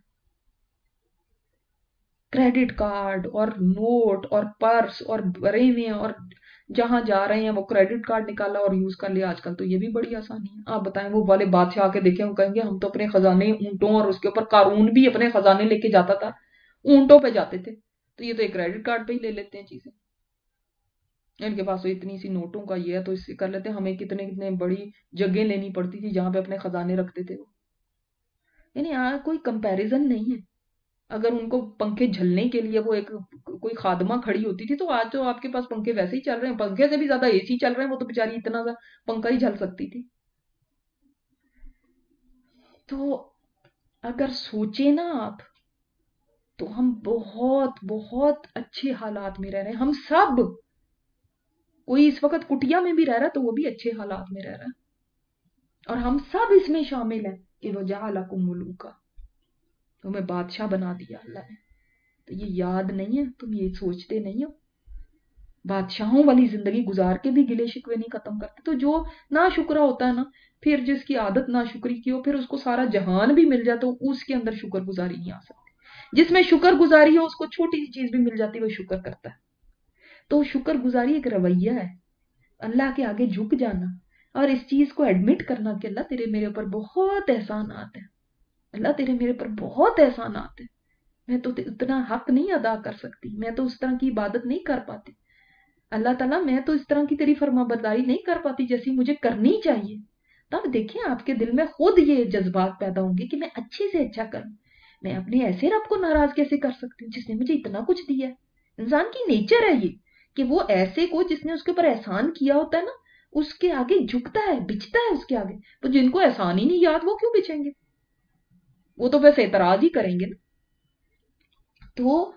کریڈٹ کارڈ اور نوٹ اور پرس اور بھرے ہوئے اور جہاں جا رہے ہیں وہ کریڈٹ کارڈ نکالا اور یوز کر لیا. آج کل تو یہ بھی بڑی آسانی ہے. آپ بتائیں وہ والے بادشاہ آ کے دیکھیں، وہ کہیں گے ہم تو اپنے خزانے اونٹوں، اور اس کے اوپر قارون بھی اپنے خزانے لے کے جاتا تھا، اونٹوں پہ جاتے تھے، تو یہ تو ایک کریڈٹ کارڈ پہ ہی لے لیتے ہیں چیزیں. ان کے پاس تو اتنی سی نوٹوں کا یہ ہے تو اس سے کر لیتے ہیں. ہمیں کتنے کتنے بڑی جگہیں لینی پڑتی تھی جہاں پہ اپنے خزانے رکھتے تھے وہ. یعنی آج کوئی کمپیریزن نہیں ہے. اگر ان کو پنکھے جھلنے کے لیے وہ ایک کوئی خادمہ کھڑی ہوتی تھی تو آج تو آپ کے پاس پنکھے ویسے ہی چل رہے ہیں، پنکھے سے بھی زیادہ اے سی چل رہے ہیں. وہ تو بیچاری اتنا سا پنکھا ہی جھل سکتی تھی. تو اگر سوچے نا آپ تو ہم بہت بہت اچھے حالات میں رہ رہے ہیں. ہم سب، کوئی اس وقت کٹیا میں بھی رہ رہا ہے تو وہ بھی اچھے حالات میں رہ رہا ہے، اور ہم سب اس میں شامل ہیں کہ وہ جعلکم ملوکا، تمہیں بادشاہ بنا دیا اللہ نے. تو یہ یاد نہیں ہے، تم یہ سوچتے نہیں ہو. بادشاہوں والی زندگی گزار کے بھی گلے شکوے نہیں ختم کرتے. تو جو ناشکرا ہوتا ہے نا، پھر جس کی عادت ناشکری کی ہو، پھر اس کو سارا جہان بھی مل جائے تو اس کے اندر شکر گزاری نہیں آ سکتی. جس میں شکر گزاری ہو اس کو چھوٹی سی چیز بھی مل جاتی ہے، وہ شکر کرتا ہے. تو شکر گزاری ایک رویہ ہے، اللہ کے آگے جھک جانا اور اس چیز کو ایڈمٹ کرنا کہ اللہ تیرے میرے اوپر بہت احسانات ہیں، اللہ تیرے میرے اوپر بہت احسانات ہیں، میں تو اتنا حق نہیں ادا کر سکتی، میں تو اس طرح کی عبادت نہیں کر پاتی، اللہ تعالیٰ میں تو اس طرح کی تیری فرما برداری نہیں کر پاتی جیسی مجھے کرنی چاہیے. تب دیکھیں آپ کے دل میں خود یہ جذبات پیدا ہوں گے کہ میں اچھے سے اچھا کروں. میں اپنے ایسے رب کو ناراض کیسے کر سکتی ہوں جس نے مجھے اتنا کچھ دیا ہے. انسان کی نیچر ہے یہ کہ وہ ایسے کو جس نے اس کے اوپر احسان کیا ہوتا ہے نا، اس کے آگے جھکتا ہے، بچتا ہے اس کے آگے. تو جن کو احسان ہی نہیں یاد وہ کیوں بچیں گے؟ وہ تو بس اعتراض ہی کریں گے نا. تو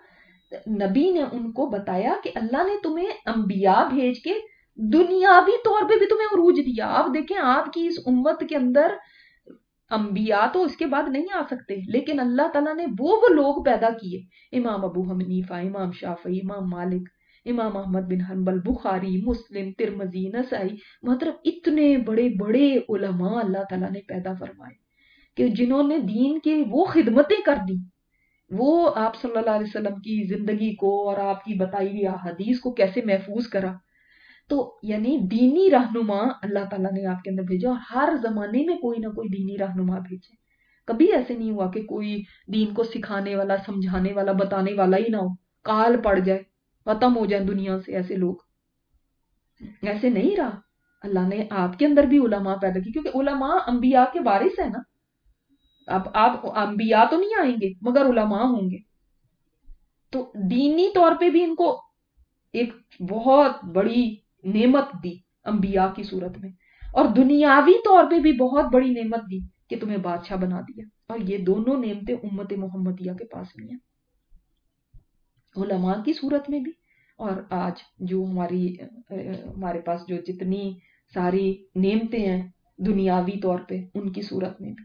نبی نے ان کو بتایا کہ اللہ نے تمہیں انبیاء بھیج کے دنیاوی طور پہ بھی تمہیں عروج دیا. آپ دیکھیں آپ کی اس امت کے اندر انبیاء تو اس کے بعد نہیں آ سکتے، لیکن اللہ تعالیٰ نے وہ وہ لوگ پیدا کیے، امام ابو حنیفہ، امام شافعی، امام مالک، امام احمد بن حنبل، بخاری، مسلم، ترمذی، نسائی، مطلب اتنے بڑے بڑے علماء اللہ تعالیٰ نے پیدا فرمائے کہ جنہوں نے دین کے وہ خدمتیں کر دی، وہ آپ صلی اللہ علیہ وسلم کی زندگی کو اور آپ کی بتائی ہوئی حدیث کو کیسے محفوظ کرا. تو یعنی دینی رہنما اللہ تعالیٰ نے آپ کے اندر بھیجا، اور ہر زمانے میں کوئی نہ کوئی دینی رہنما بھیجے. کبھی ایسے نہیں ہوا کہ کوئی دین کو سکھانے والا، سمجھانے والا، بتانے والا ہی نہ ہو، کال پڑ جائے، ختم ہو جائے دنیا سے. ایسے لوگ ایسے نہیں رہا. اللہ نے آپ کے اندر بھی علماء پیدا کی، کیونکہ علماء انبیاء کے وارث ہیں نا. اب آپ انبیاء تو نہیں آئیں گے مگر علماء ہوں گے. تو دینی طور پہ بھی ان کو ایک بہت بڑی نعمت دی انبیاء کی صورت میں، اور دنیاوی طور پہ بھی بہت بڑی نعمت دی کہ تمہیں بادشاہ بنا دیا. اور یہ دونوں نعمتیں امت محمدیہ کے پاس بھی ہیں، علماء کی صورت میں بھی، اور آج جو ہماری ہمارے پاس جو جتنی ساری نعمتیں ہیں دنیاوی طور پہ ان کی صورت میں بھی.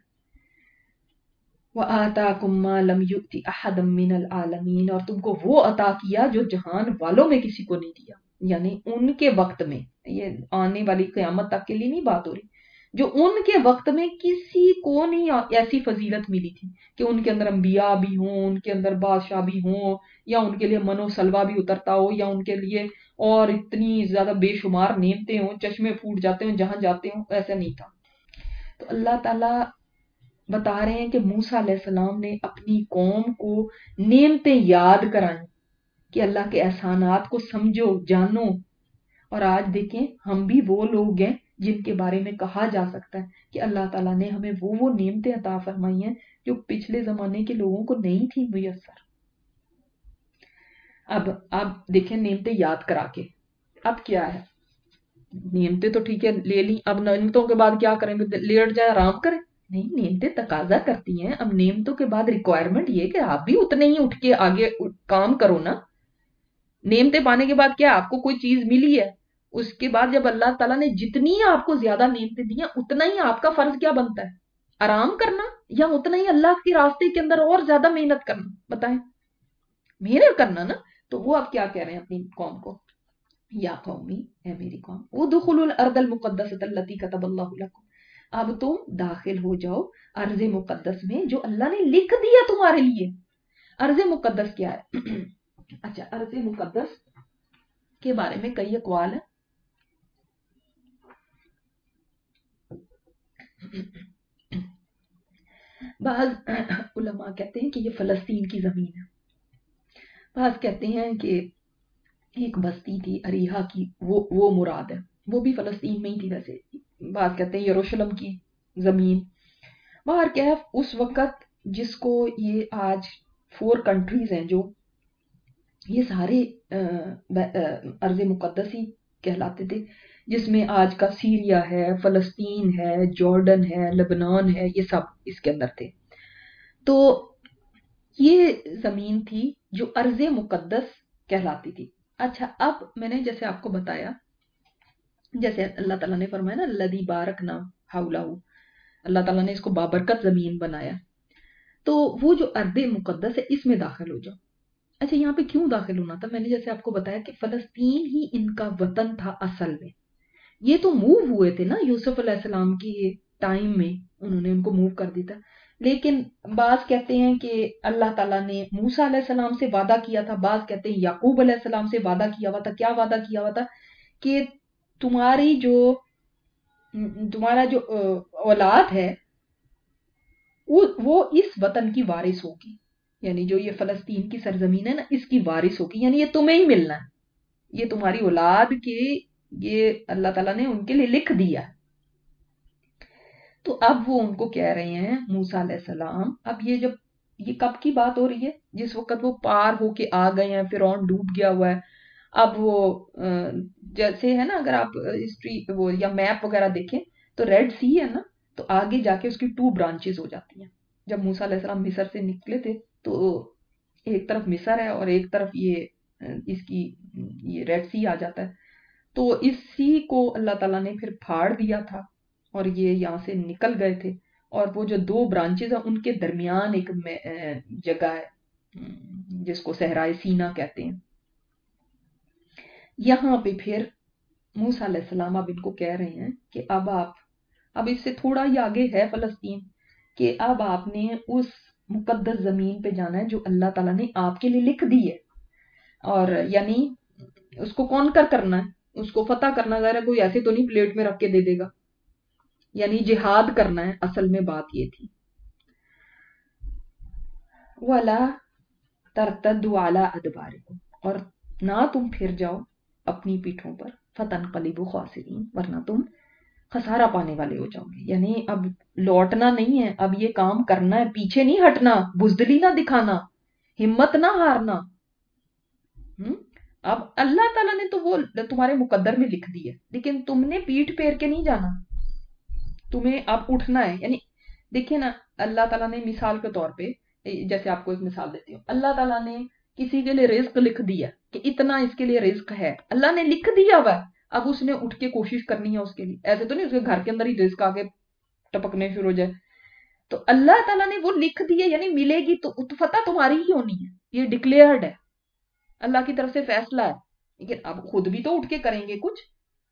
وَآتَاكُم مَّا لَمْ يُؤْتِ أَحَدًا مِّنَ الْعَالَمِينَ، اور تم کو وہ عطا کیا جو جہان والوں میں کسی کو نہیں دیا. یعنی ان کے وقت میں، یہ آنے والی قیامت تک کے لیے نہیں بات ہو رہی، جو ان کے وقت میں کسی کو نہیں ایسی فضیلت ملی تھی کہ ان کے اندر انبیاء بھی ہوں، ان کے اندر بادشاہ بھی ہوں، یا ان کے لیے منو سلوا بھی اترتا ہو، یا ان کے لیے اور اتنی زیادہ بے شمار نعمتیں ہوں، چشمے پھوٹ جاتے ہوں جہاں جاتے ہوں. ایسا نہیں تھا. تو اللہ تعالیٰ بتا رہے ہیں کہ موسیٰ علیہ السلام نے اپنی قوم کو نعمتیں یاد کرائیں کہ اللہ کے احسانات کو سمجھو، جانو. اور آج دیکھیں ہم بھی وہ لوگ ہیں جن کے بارے میں کہا جا سکتا ہے کہ اللہ تعالیٰ نے ہمیں وہ وہ نعمتیں عطا فرمائی ہیں جو پچھلے زمانے کے لوگوں کو نہیں تھی میسر. اب اب دیکھیں نعمتیں یاد کرا کے اب کیا ہے، نعمتیں تو ٹھیک ہے لے لی، اب نعمتوں کے بعد کیا کریں گے، لیٹ جائے آرام کریں؟ نہیں، نعمتیں تقاضا کرتی ہیں. اب نعمتوں کے بعد ریکوائرمنٹ یہ کہ آپ بھی اتنے ہی اٹھ کے آگے کام کرو نا. نعمتیں پانے کے بعد کیا آپ کو کوئی چیز ملی ہے، اس کے بعد جب اللہ تعالیٰ نے جتنی آپ کو زیادہ نعمتیں دی ہیں اتنا ہی آپ کا فرض کیا بنتا ہے، آرام کرنا یا اتنا ہی اللہ کے راستے کے اندر اور زیادہ محنت کرنا؟ بتائیں، محنت کرنا نا. تو وہ اب کیا کہہ رہے ہیں اپنی قوم کو، یا قومی، اے میری قوم، ادخلوا الارض المقدسۃ التی کتب اللہ لکم، اب تم داخل ہو جاؤ ارض مقدس میں جو اللہ نے لکھ دیا تمہارے لیے. ارض مقدس کیا ہے؟ اچھا، ارض مقدس کے بارے میں کئی اقوال ہیں. بعض علماء کہتے ہیں کہ یہ فلسطین کی زمین ہے، بعض کہتے ہیں کہ ایک بستی تھی اریحا کی، وہ وہ مراد ہے، وہ بھی فلسطین میں ہی تھی ویسے. بعض کہتے ہیں یروشلم کی زمین. باہر کیف اس وقت جس کو یہ آج فور کنٹریز ہیں جو یہ سارے ارض مقدس ہی کہلاتے تھے، جس میں آج کا سیریا ہے، فلسطین ہے، جارڈن ہے، لبنان ہے، یہ سب اس کے اندر تھے. تو یہ زمین تھی جو ارض مقدس کہلاتی تھی. اچھا، اب میں نے جیسے آپ کو بتایا، جیسے اللہ تعالیٰ نے فرمایا نا الذی بارکنا حولہ، اللہ تعالیٰ نے اس کو بابرکت زمین بنایا. تو وہ جو ارض مقدس ہے اس میں داخل ہو جاؤ. اچھا، یہاں پہ کیوں داخل ہونا تھا؟ میں نے جیسے آپ کو بتایا کہ فلسطین ہی ان کا وطن تھا اصل میں. یہ تو موو ہوئے تھے نا یوسف علیہ السلام کی ٹائم میں، انہوں نے ان کو موو کر دیا تھا. لیکن بعض کہتے ہیں کہ اللہ تعالیٰ نے موسیٰ علیہ السلام سے وعدہ کیا تھا، بعض کہتے ہیں یعقوب علیہ السلام سے وعدہ کیا ہوا تھا. کیا وعدہ کیا ہوا تھا؟ کہ تمہاری جو تمہارا جو اولاد ہے وہ اس وطن کی وارث ہوگی، یعنی جو یہ فلسطین کی سرزمین ہے نا اس کی وارث ہوگی، یعنی یہ تمہیں ہی ملنا ہے، یہ تمہاری اولاد کے، یہ اللہ تعالیٰ نے ان کے لیے لکھ دیا. تو اب وہ ان کو کہہ رہے ہیں موسیٰ علیہ السلام، اب یہ جب یہ کب کی بات ہو رہی ہے؟ جس وقت وہ پار ہو کے آ گئے ہیں، فرعون ڈوب گیا ہوا ہے. اب وہ جیسے ہے نا، اگر آپ ہسٹری وہ یا میپ وغیرہ دیکھیں تو ریڈ سی ہے نا، تو آگے جا کے اس کی ٹو برانچز ہو جاتی ہیں. جب موسیٰ علیہ السلام مصر سے نکلے تھے تو ایک طرف مصر ہے اور ایک طرف یہ اس کی یہ ریڈ سی آ جاتا ہے. تو اس سی کو اللہ تعالیٰ نے پھر پھاڑ دیا تھا اور یہ یہاں سے نکل گئے تھے، اور وہ جو دو برانچز ہیں ان کے درمیان ایک جگہ ہے جس کو صحرائے سینا کہتے ہیں. یہاں پہ پھر موسیٰ علیہ السلام اب ان کو کہہ رہے ہیں کہ اب آپ اب اس سے تھوڑا ہی آگے ہے فلسطین، کہ اب آپ نے اس مقدس زمین پہ جانا ہے جو اللہ تعالیٰ نے آپ کے لیے لکھ دی ہے. اور یعنی اس کو کون کر کرنا ہے، اس کو فتح کرنا. ظاہر ہے کوئی ایسے تو نہیں پلیٹ میں رکھ کے دے دے گا، یعنی جہاد کرنا ہے. اصل میں بات یہ تھی. وَلَا تَرْتَدُّوا عَلَىٰ أَدْبَارِكُمْ، اور نہ تم پھر جاؤ اپنی پیٹھوں پر، فَتَنْقَلِبُوا خَاسِرِينَ، ورنہ تم خسارہ پانے والے ہو جاؤ گے. یعنی اب لوٹنا نہیں ہے، اب یہ کام کرنا ہے، پیچھے نہیں ہٹنا، بزدلی نہ دکھانا، ہمت نہ ہارنا. اب اللہ تعالیٰ نے تو وہ تمہارے مقدر میں لکھ دی ہے، لیکن تم نے پیٹھ پھیر کے نہیں جانا، تمہیں اب اٹھنا ہے. یعنی دیکھیں نا، اللہ تعالیٰ نے مثال کے طور پہ، جیسے آپ کو ایک مثال دیتی ہوں، اللہ تعالیٰ نے کسی کے لیے رزق لکھ دیا کہ اتنا اس کے لیے رزق ہے، اللہ نے لکھ دیا ہوا. اب اس نے اٹھ کے کوشش کرنی ہے اس کے لیے. ایسے تو نہیں اس کے گھر کے اندر ہی رزق آ کے ٹپکنے شروع ہو جائے. تو اللہ تعالیٰ نے وہ لکھ دی ہے، یعنی ملے گی تو فتح تمہاری ہی ہونی ہے، یہ ڈکلیئرڈ ہے، اللہ کی طرف سے فیصلہ ہے. لیکن اب خود بھی تو اٹھ کے کریں گے کچھ.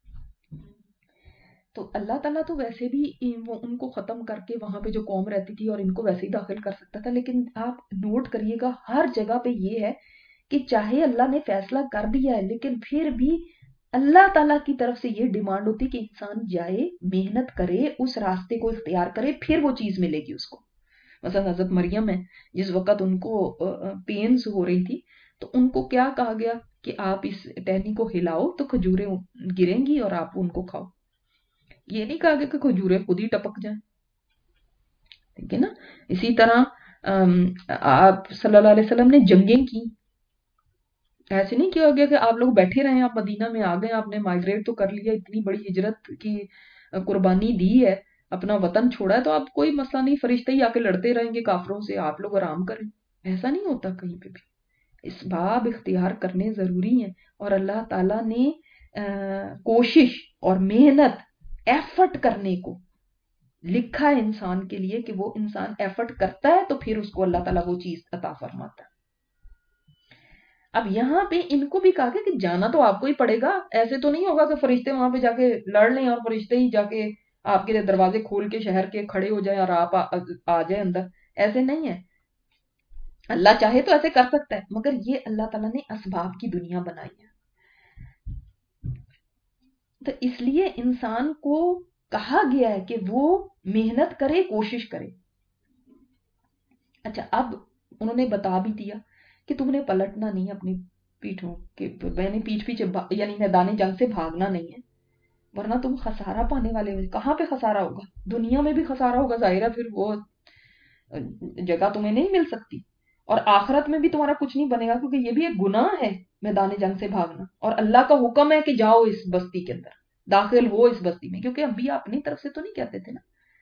تو اللہ تعالیٰ تو ویسے بھی وہ ان کو ختم کر کے وہاں پہ جو قوم رہتی تھی اور ان کو ویسے ہی داخل کر سکتا تھا. لیکن آپ نوٹ کریے گا ہر جگہ پہ یہ ہے کہ چاہے اللہ نے فیصلہ کر دیا ہے، لیکن پھر بھی اللہ تعالیٰ کی طرف سے یہ ڈیمانڈ ہوتی کہ انسان جائے، محنت کرے، اس راستے کو اختیار کرے، پھر وہ چیز ملے گی اس کو. مثلا حضرت مریم ہے، جس وقت ان کو پینز ہو رہی تھی تو ان کو کیا کہا گیا کہ آپ اس ٹہنی کو ہلاؤ تو کھجوریں گریں گی اور آپ ان کو کھاؤ. یہ نہیں کہا گیا کہ کھجوریں خود ہی ٹپک جائیں. ٹھیک ہے نا. اسی طرح آپ صلی اللہ علیہ وسلم نے جنگیں کی. ایسے نہیں کیا گیا کہ آپ لوگ بیٹھے رہے، آپ مدینہ میں آ گئے، آپ نے مائگریٹ تو کر لیا، اتنی بڑی ہجرت کی قربانی دی ہے، اپنا وطن چھوڑا ہے، تو آپ کوئی مسئلہ نہیں، فرشتے ہی آ کے لڑتے رہیں گے کافروں سے، آپ لوگ آرام کریں. ایسا نہیں ہوتا کہیں پہ بھی. اسباب اختیار کرنے ضروری ہیں، اور اللہ تعالیٰ نے کوشش اور محنت، ایفرٹ کرنے کو لکھا ہے انسان کے لیے، کہ وہ انسان ایفرٹ کرتا ہے تو پھر اس کو اللہ تعالیٰ وہ چیز عطا فرماتا ہے. اب یہاں پہ ان کو بھی کہا گیا کہ جانا تو آپ کو ہی پڑے گا. ایسے تو نہیں ہوگا کہ فرشتے وہاں پہ جا کے لڑ لیں اور فرشتے ہی جا کے آپ کے لیے دروازے کھول کے شہر کے کھڑے ہو جائیں اور آپ آ جائیں اندر. ایسے نہیں ہے. اللہ چاہے تو ایسے کر سکتا ہے، مگر یہ اللہ تعالیٰ نے اسباب کی دنیا بنائی ہے. تو اس لیے انسان کو کہا گیا ہے کہ وہ محنت کرے، کوشش کرے. اچھا، اب انہوں نے بتا بھی دیا کہ تم نے پلٹنا نہیں اپنی پیٹھوں کے، یعنی پیٹھ پیچھے یعنی میدان جنگ سے بھاگنا نہیں ہے، ورنہ تم خسارہ پانے والے ہو. کہاں پہ خسارہ ہوگا؟ دنیا میں بھی خسارہ ہوگا، ظاہر ہے، پھر وہ جگہ تمہیں نہیں مل سکتی، اور آخرت میں بھی تمہارا کچھ نہیں بنے گا، کیونکہ یہ بھی ایک گناہ ہے میدان جنگ سے بھاگنا. اور اللہ کا حکم ہے کہ جاؤ اس بستی کے اندر، داخل ہو اس بستی میں، کیونکہ انبیاء اپنی طرف سے تو نہیں کہتے تھے نا.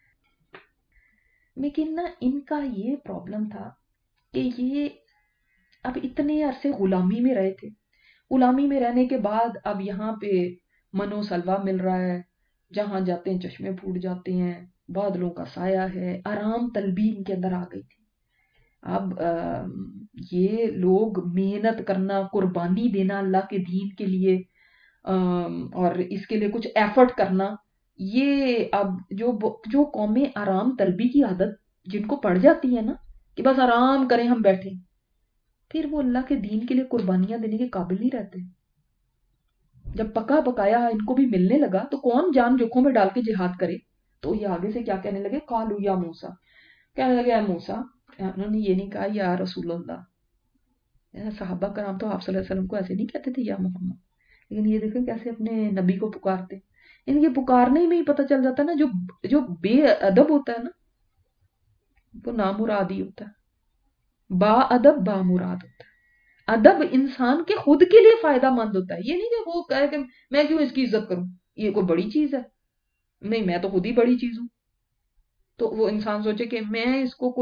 لیکن نا ان کا یہ پرابلم تھا کہ یہ اب اتنے عرصے غلامی میں رہے تھے. غلامی میں رہنے کے بعد اب یہاں پہ منو سلوا مل رہا ہے، جہاں جاتے ہیں چشمے پھوٹ جاتے ہیں، بادلوں کا سایہ ہے، آرام طلبی ان کے اندر آ گئی تھی. اب یہ لوگ محنت کرنا، قربانی دینا اللہ کے دین کے لیے، اور اس کے لیے کچھ ایفرٹ کرنا، یہ اب جو جو قومیں آرام طلبی کی عادت جن کو پڑ جاتی ہے نا، کہ بس آرام کریں، ہم بیٹھیں، پھر وہ اللہ کے دین کے لیے قربانیاں دینے کے قابل نہیں رہتے. جب پکا پکایا ان کو بھی ملنے لگا تو کون جان جوکھوں میں ڈال کے جہاد کرے. تو یہ آگے سے کیا کہنے لگے؟ قالوا یا موسیٰ، کہنے لگے اے موسیٰ. انہوں نے یہ نہیں کہا یا رسول اللہ. صحابہ کرام تو آپ صلی اللہ علیہ وسلم کو ایسے نہیں کہتے تھے یا محمد، لیکن یہ دیکھیں کیسے اپنے نبی کو پکارتے. ان کے پکارنے میں ہی پتہ چل جاتا ہے نا، جو جو بے ادب ہوتا ہے نا وہ نامرادی ہوتا ہے، با ادب با مراد ہوتا ہے. ادب انسان کے خود کے لیے فائدہ مند ہوتا ہے. یہ نہیں کہ وہ کہے کہ میں کیوں اس کی عزت کروں، یہ کوئی بڑی چیز ہے، نہیں میں تو خود ہی بڑی چیز ہوں. تو وہ انسان سوچے کہ میں اس کو کوئی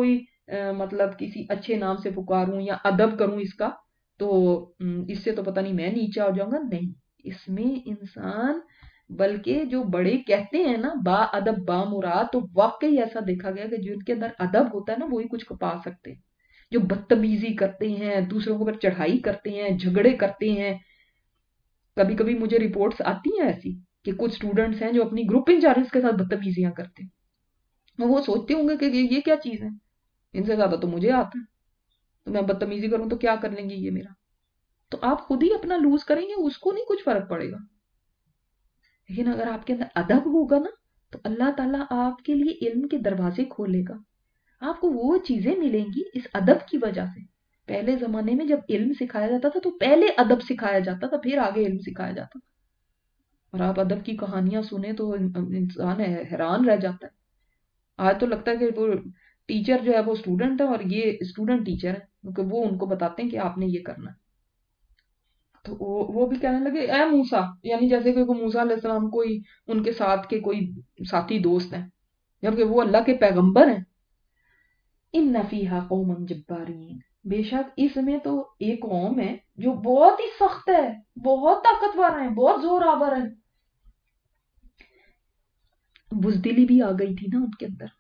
مطلب کسی اچھے نام سے پکاروں یا ادب کروں اس کا تو اس سے تو پتہ نہیں میں نیچا ہو جاؤں گا. نہیں، اس میں انسان بلکہ جو بڑے کہتے ہیں نا با ادب با مراد، تو واقعی ایسا دیکھا گیا کہ جن کے اندر ادب ہوتا ہے نا وہی کچھ پا سکتے ہیں. جو بدتمیزی کرتے ہیں، دوسروں کے اوپر چڑھائی کرتے ہیں، جھگڑے کرتے ہیں. کبھی کبھی مجھے رپورٹس آتی ہیں ایسی کہ کچھ اسٹوڈنٹس ہیں جو اپنی گروپ انچارجز کے ساتھ بدتمیزیاں کرتے ہیں. وہ سوچتے ہوں گے کہ یہ کیا چیز ہے، ان سے زیادہ تو مجھے آتا ہے، تو میں بدتمیزی کروں تو کیا کر لیں گے یہ میرا. تو آپ خود ہی اپنا لوز کریں گے، اس کو نہیں کچھ فرق پڑے گا. لیکن اگر آپ کے اندر ادب ہوگا نا تو اللہ تعالیٰ آپ کے لیے علم کے دروازے کھولے گا. آپ کو وہ چیزیں ملیں گی اس ادب کی وجہ سے. پہلے زمانے میں جب علم سکھایا جاتا تھا تو پہلے ادب سکھایا جاتا تھا، پھر آگے علم سکھایا جاتا تھا. اور آپ ادب کی کہانیاں سنیں تو انسان حیران رہ جاتا ہے. آج تو لگتا ہے کہ وہ ٹیچر جو ہے وہ اسٹوڈنٹ ہے اور یہ اسٹوڈنٹ ٹیچر ہے، کیونکہ وہ ان کو بتاتے ہیں کہ آپ نے یہ کرنا ہے. تو وہ بھی کہنے لگے اے موسیٰ، یعنی جیسے کہ موسیٰ علیہ السلام کوئی ان کے ساتھ کے کوئی ساتھی دوست ہیں جبکہ وہ اللہ کے پیغمبر ہیں. ان فیہا قوما جبارین، بے شک اس میں تو ایک قوم ہے جو بہت ہی سخت ہے، بہت طاقتور ہے، بہت زور آور ہے. بزدلی بھی آ گئی تھی نا ان کے اندر.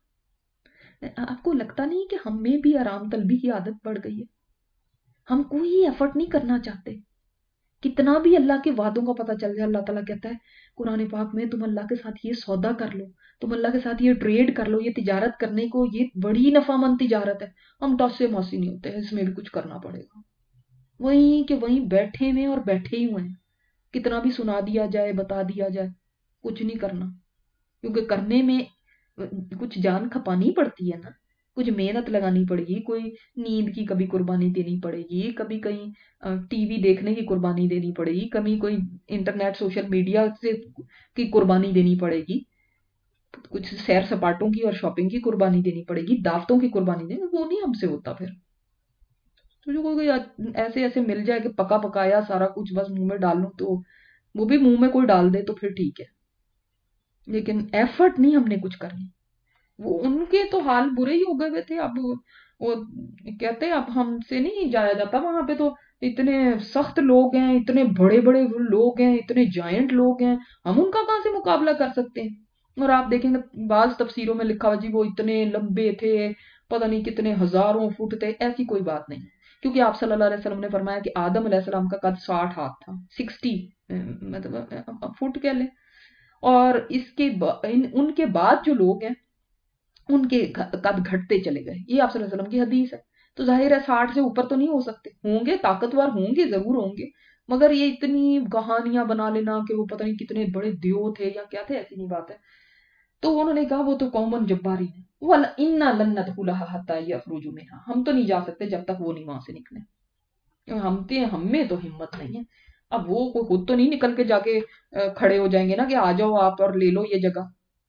آپ کو لگتا نہیں کہ ہم میں بھی آرام طلبی کی عادت پڑ گئی ہے؟ ہم کوئی ایفرٹ نہیں کرنا چاہتے. کتنا بھی اللہ کے وعدوں کا پتہ چل جائے، اللہ تعالیٰ کہتا ہے قرآن پاک میں تم اللہ کے ساتھ یہ سودا کر لو، تم اللہ کے ساتھ یہ ٹریڈ کر لو، یہ تجارت کرنے کو یہ بڑی نفع مند تجارت ہے. ہم ٹاس سے ماسی نہیں ہوتے، اس میں بھی کچھ کرنا پڑے گا. وہیں کہ وہیں بیٹھے ہوئے اور بیٹھے ہی ہوئے ہیں. کتنا بھی سنا دیا جائے، بتا دیا جائے، کچھ نہیں کرنا. کیونکہ کرنے میں کچھ جان کھپانی پڑتی ہے نا، کچھ محنت لگانی پڑے گی، کوئی نیند کی کبھی قربانی دینی پڑے گی، کبھی کہیں ٹی وی دیکھنے کی قربانی دینی پڑے گی، کبھی کوئی انٹرنیٹ سوشل میڈیا سے کی قربانی دینی پڑے گی، کچھ سیر سپاٹوں کی اور شاپنگ کی قربانی دینی پڑے گی، دعوتوں کی قربانی دینی. وہ نہیں ہم سے ہوتا. پھر تو جو کوئی ایسے ایسے مل جائے کہ پکا پکایا سارا کچھ بس منہ میں ڈال لوں، تو وہ بھی منہ میں کوئی ڈال دے تو پھر ٹھیک ہے، لیکن ایفرٹ نہیں ہم نے کچھ کرنی. وہ ان کے تو حال برے ہی ہو گئے ہوئے تھے. اب وہ کہتے ہیں اب ہم سے نہیں جایا جاتا وہاں پہ، تو اتنے سخت لوگ ہیں، اتنے بڑے بڑے لوگ ہیں، اتنے جائنٹ لوگ ہیں، ہم ان کا کہاں سے مقابلہ کر سکتے ہیں. اور آپ دیکھیں گے بعض تفسیروں میں لکھا ہوا جی وہ اتنے لمبے تھے، پتہ نہیں کتنے ہزاروں فٹ تھے. ایسی کوئی بات نہیں، کیونکہ آپ صلی اللہ علیہ وسلم نے فرمایا کہ آدم علیہ السلام کا قد ساٹھ ہاتھ تھا، سکسٹی مطلب فٹ کہہ لیں. اور اس کے ان کے بعد جو لوگ ہیں ان کے قد گھٹتے چلے گئے. یہ آپ صلی اللہ علیہ وسلم کی حدیث ہے. تو ظاہر ہے ساٹھ سے اوپر تو نہیں ہو سکتے. ہوں گے طاقتور، ہوں گے ضرور ہوں گے، مگر یہ اتنی کہانیاں بنا لینا کہ وہ پتہ نہیں کتنے بڑے دیو تھے یا کیا تھے، ایسی نہیں بات ہے. تو انہوں نے کہا وہ تو قومن جباری ہیں. وَإِنَّا لَن نَدْخُلَهَا حَتَّى يَخْرُجُوا مِنْهَا، ہم تو نہیں جا سکتے جب تک وہ نہیں وہاں سے نکلیں. ہم ہم میں تو ہمت نہیں ہے. اب وہ خود تو نہیں نکل کے جا کے کھڑے ہو جائیں گے نا کہ آ جاؤ آپ اور لے لو یہ جگہ.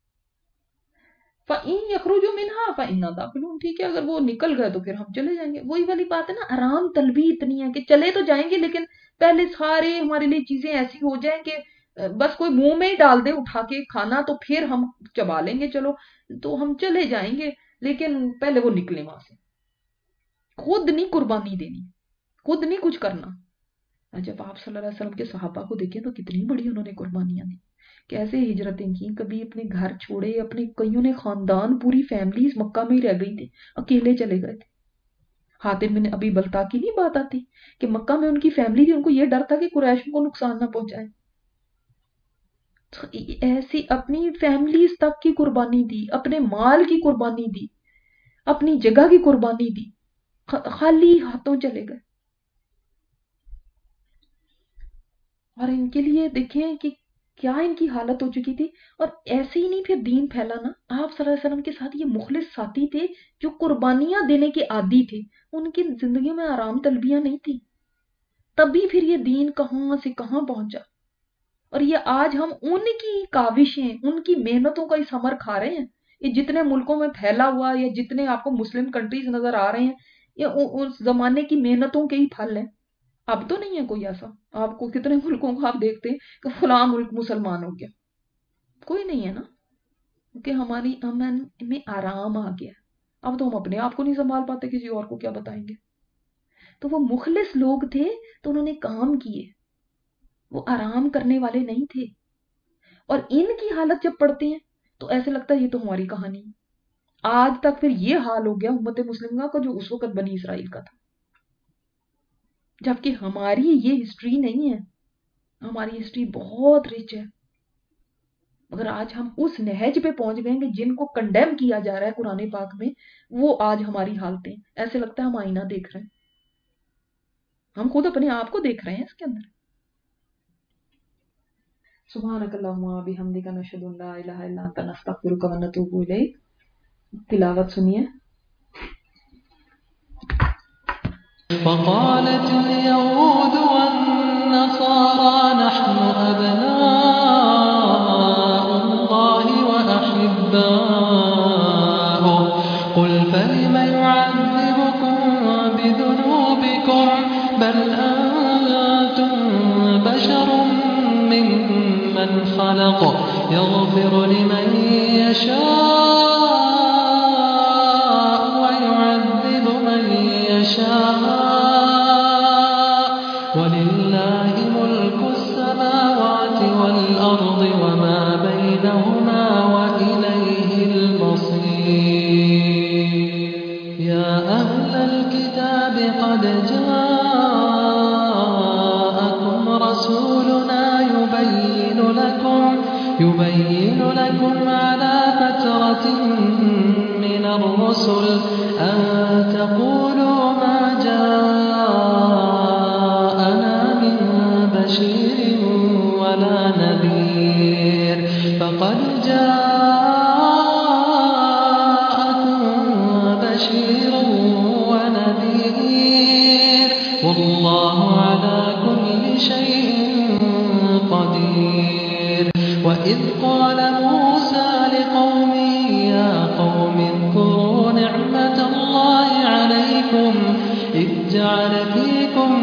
فَإِن يَخْرُجُوا مِنْهَا فَإِنَّا دَاخِلُونَ، ٹھیک ہے اگر وہ نکل گئے تو پھر ہم چلے جائیں گے. وہی والی بات ہے نا، آرام طلبی اتنی ہے کہ چلے تو جائیں گے لیکن پہلے سارے ہمارے لیے چیزیں ایسی ہو جائیں کہ بس کوئی منہ میں ہی ڈال دے اٹھا کے کھانا تو پھر ہم چبا لیں گے، چلو تو ہم چلے جائیں گے، لیکن پہلے وہ نکلیں وہاں سے. خود نہیں قربانی دینی، خود نہیں کچھ کرنا. جب آپ صلی اللہ علیہ وسلم کے صحابہ کو دیکھیں تو کتنی بڑی انہوں نے قربانیاں دی، کیسے ہجرتیں کی، کبھی اپنے گھر چھوڑے، اپنے کئیوں نے خاندان پوری فیملیز مکہ میں ہی رہ گئی تھی، اکیلے چلے گئے تھے. حاتم بن ابی بلتا کی نہیں بات آتی کہ مکہ میں ان کی فیملی تھی، ان کو یہ ڈر تھا کہ قریشوں کو نقصان نہ پہنچائے. تو ایسی اپنی فیملیز تک کی قربانی دی، اپنے مال کی قربانی دی، اپنی جگہ کی قربانی دی، خالی ہاتھوں چلے گئے. اور ان کے لیے دیکھیں کہ کیا ان کی حالت ہو چکی تھی. اور ایسے ہی نہیں پھر دین پھیلانا. آپ صلی اللہ علیہ وسلم کے ساتھ یہ مخلص ساتھی تھے جو قربانیاں دینے کے عادی تھے، ان کی زندگی میں آرام طلبیاں نہیں تھی، تبھی پھر یہ دین کہاں سے کہاں پہنچا. اور یہ آج ہم ان کی کاوشیں، ان کی محنتوں کا اس ثمر کھا رہے ہیں. یہ جتنے ملکوں میں پھیلا ہوا یا جتنے آپ کو مسلم کنٹریز نظر آ رہے ہیں، یہ اس زمانے کی محنتوں کے ہی پھل ہیں. اب تو نہیں ہے کوئی ایسا. آپ کو کتنے ملکوں کو آپ دیکھتے ہیں کہ فلاں ملک مسلمان ہو گیا، کوئی نہیں ہے نا، کیونکہ ہماری امن میں آرام آ گیا. अब तो हम अपने आप को नहीं संभाल पाते, किसी और को क्या बताएंगे। तो वो मुखलिस लोग थे तो उन्होंने काम किए, वो आराम करने वाले नहीं थे। और इनकी हालत जब पढ़ते हैं तो ऐसे लगता है ये तो हमारी कहानी है। आज तक फिर ये हाल हो गया उम्मत मुस्लिमा का जो उस वक्त बनी इसराइल का था, जबकि हमारी ये हिस्ट्री नहीं है। हमारी हिस्ट्री बहुत रिच है, मगर आज हम उस नहज पे पहुंच गए कि जिनको कंडेम किया जा रहा है कुरान पाक में, वो आज हमारी हालतें। ऐसे लगता है हम आईना देख रहे हैं, हम खुद अपने आप को देख रहे हैं इसके अंदर। सुब्हानकल्लाहुम्मा व बिहम्दिका नशहदु अन ला इलाहा इल्ला अंता नस्तगफिरुका व नतूबु इलैक। तिलावत सुनिए। وقالت اليهود والنصارى نحن أبناء الله وأحباؤه قل فلم يعذبكم بذنوبكم بل أنتم بشر ممن خلق يغفر لمن يشاء ويعذب من يشاء ولله ملك السماوات والأرض وما بينهما وإليه المصير. يا أهل الكتاب قد جاءكم رسولنا يبين لكم يبين لكم على فترة من الرسل أن تقولوا ما جاءنا من بشير ولا نذير فقد جاءكم بشير ونذير والله على كل شيء قدير. وإذ قال موسى لقومه يا قوم اذكروا نعمة الله عليكم إذ جعل فيكم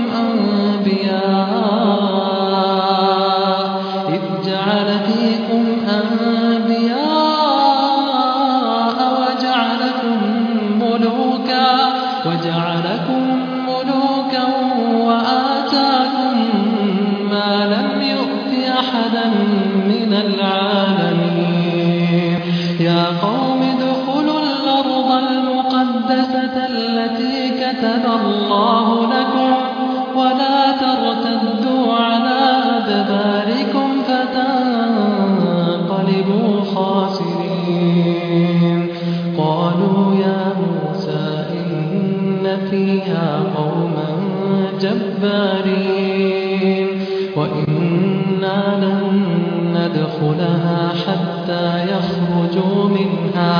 أنبياء إذ جعل فيكم أنبياء وجعلكم ملوكا وجعلكم ملوكا وآتاكم ما لم يؤت أحدا من العالمين. يا قوم ادخلوا الأرض المقدسة التي كتب الله لكم ولا ترتدوا على أدباركم فتنقلبوا خاسرين. قالوا يا موسى إن فيها قوما جبارين وإنا لن ندخلها حتى يخرجوا منها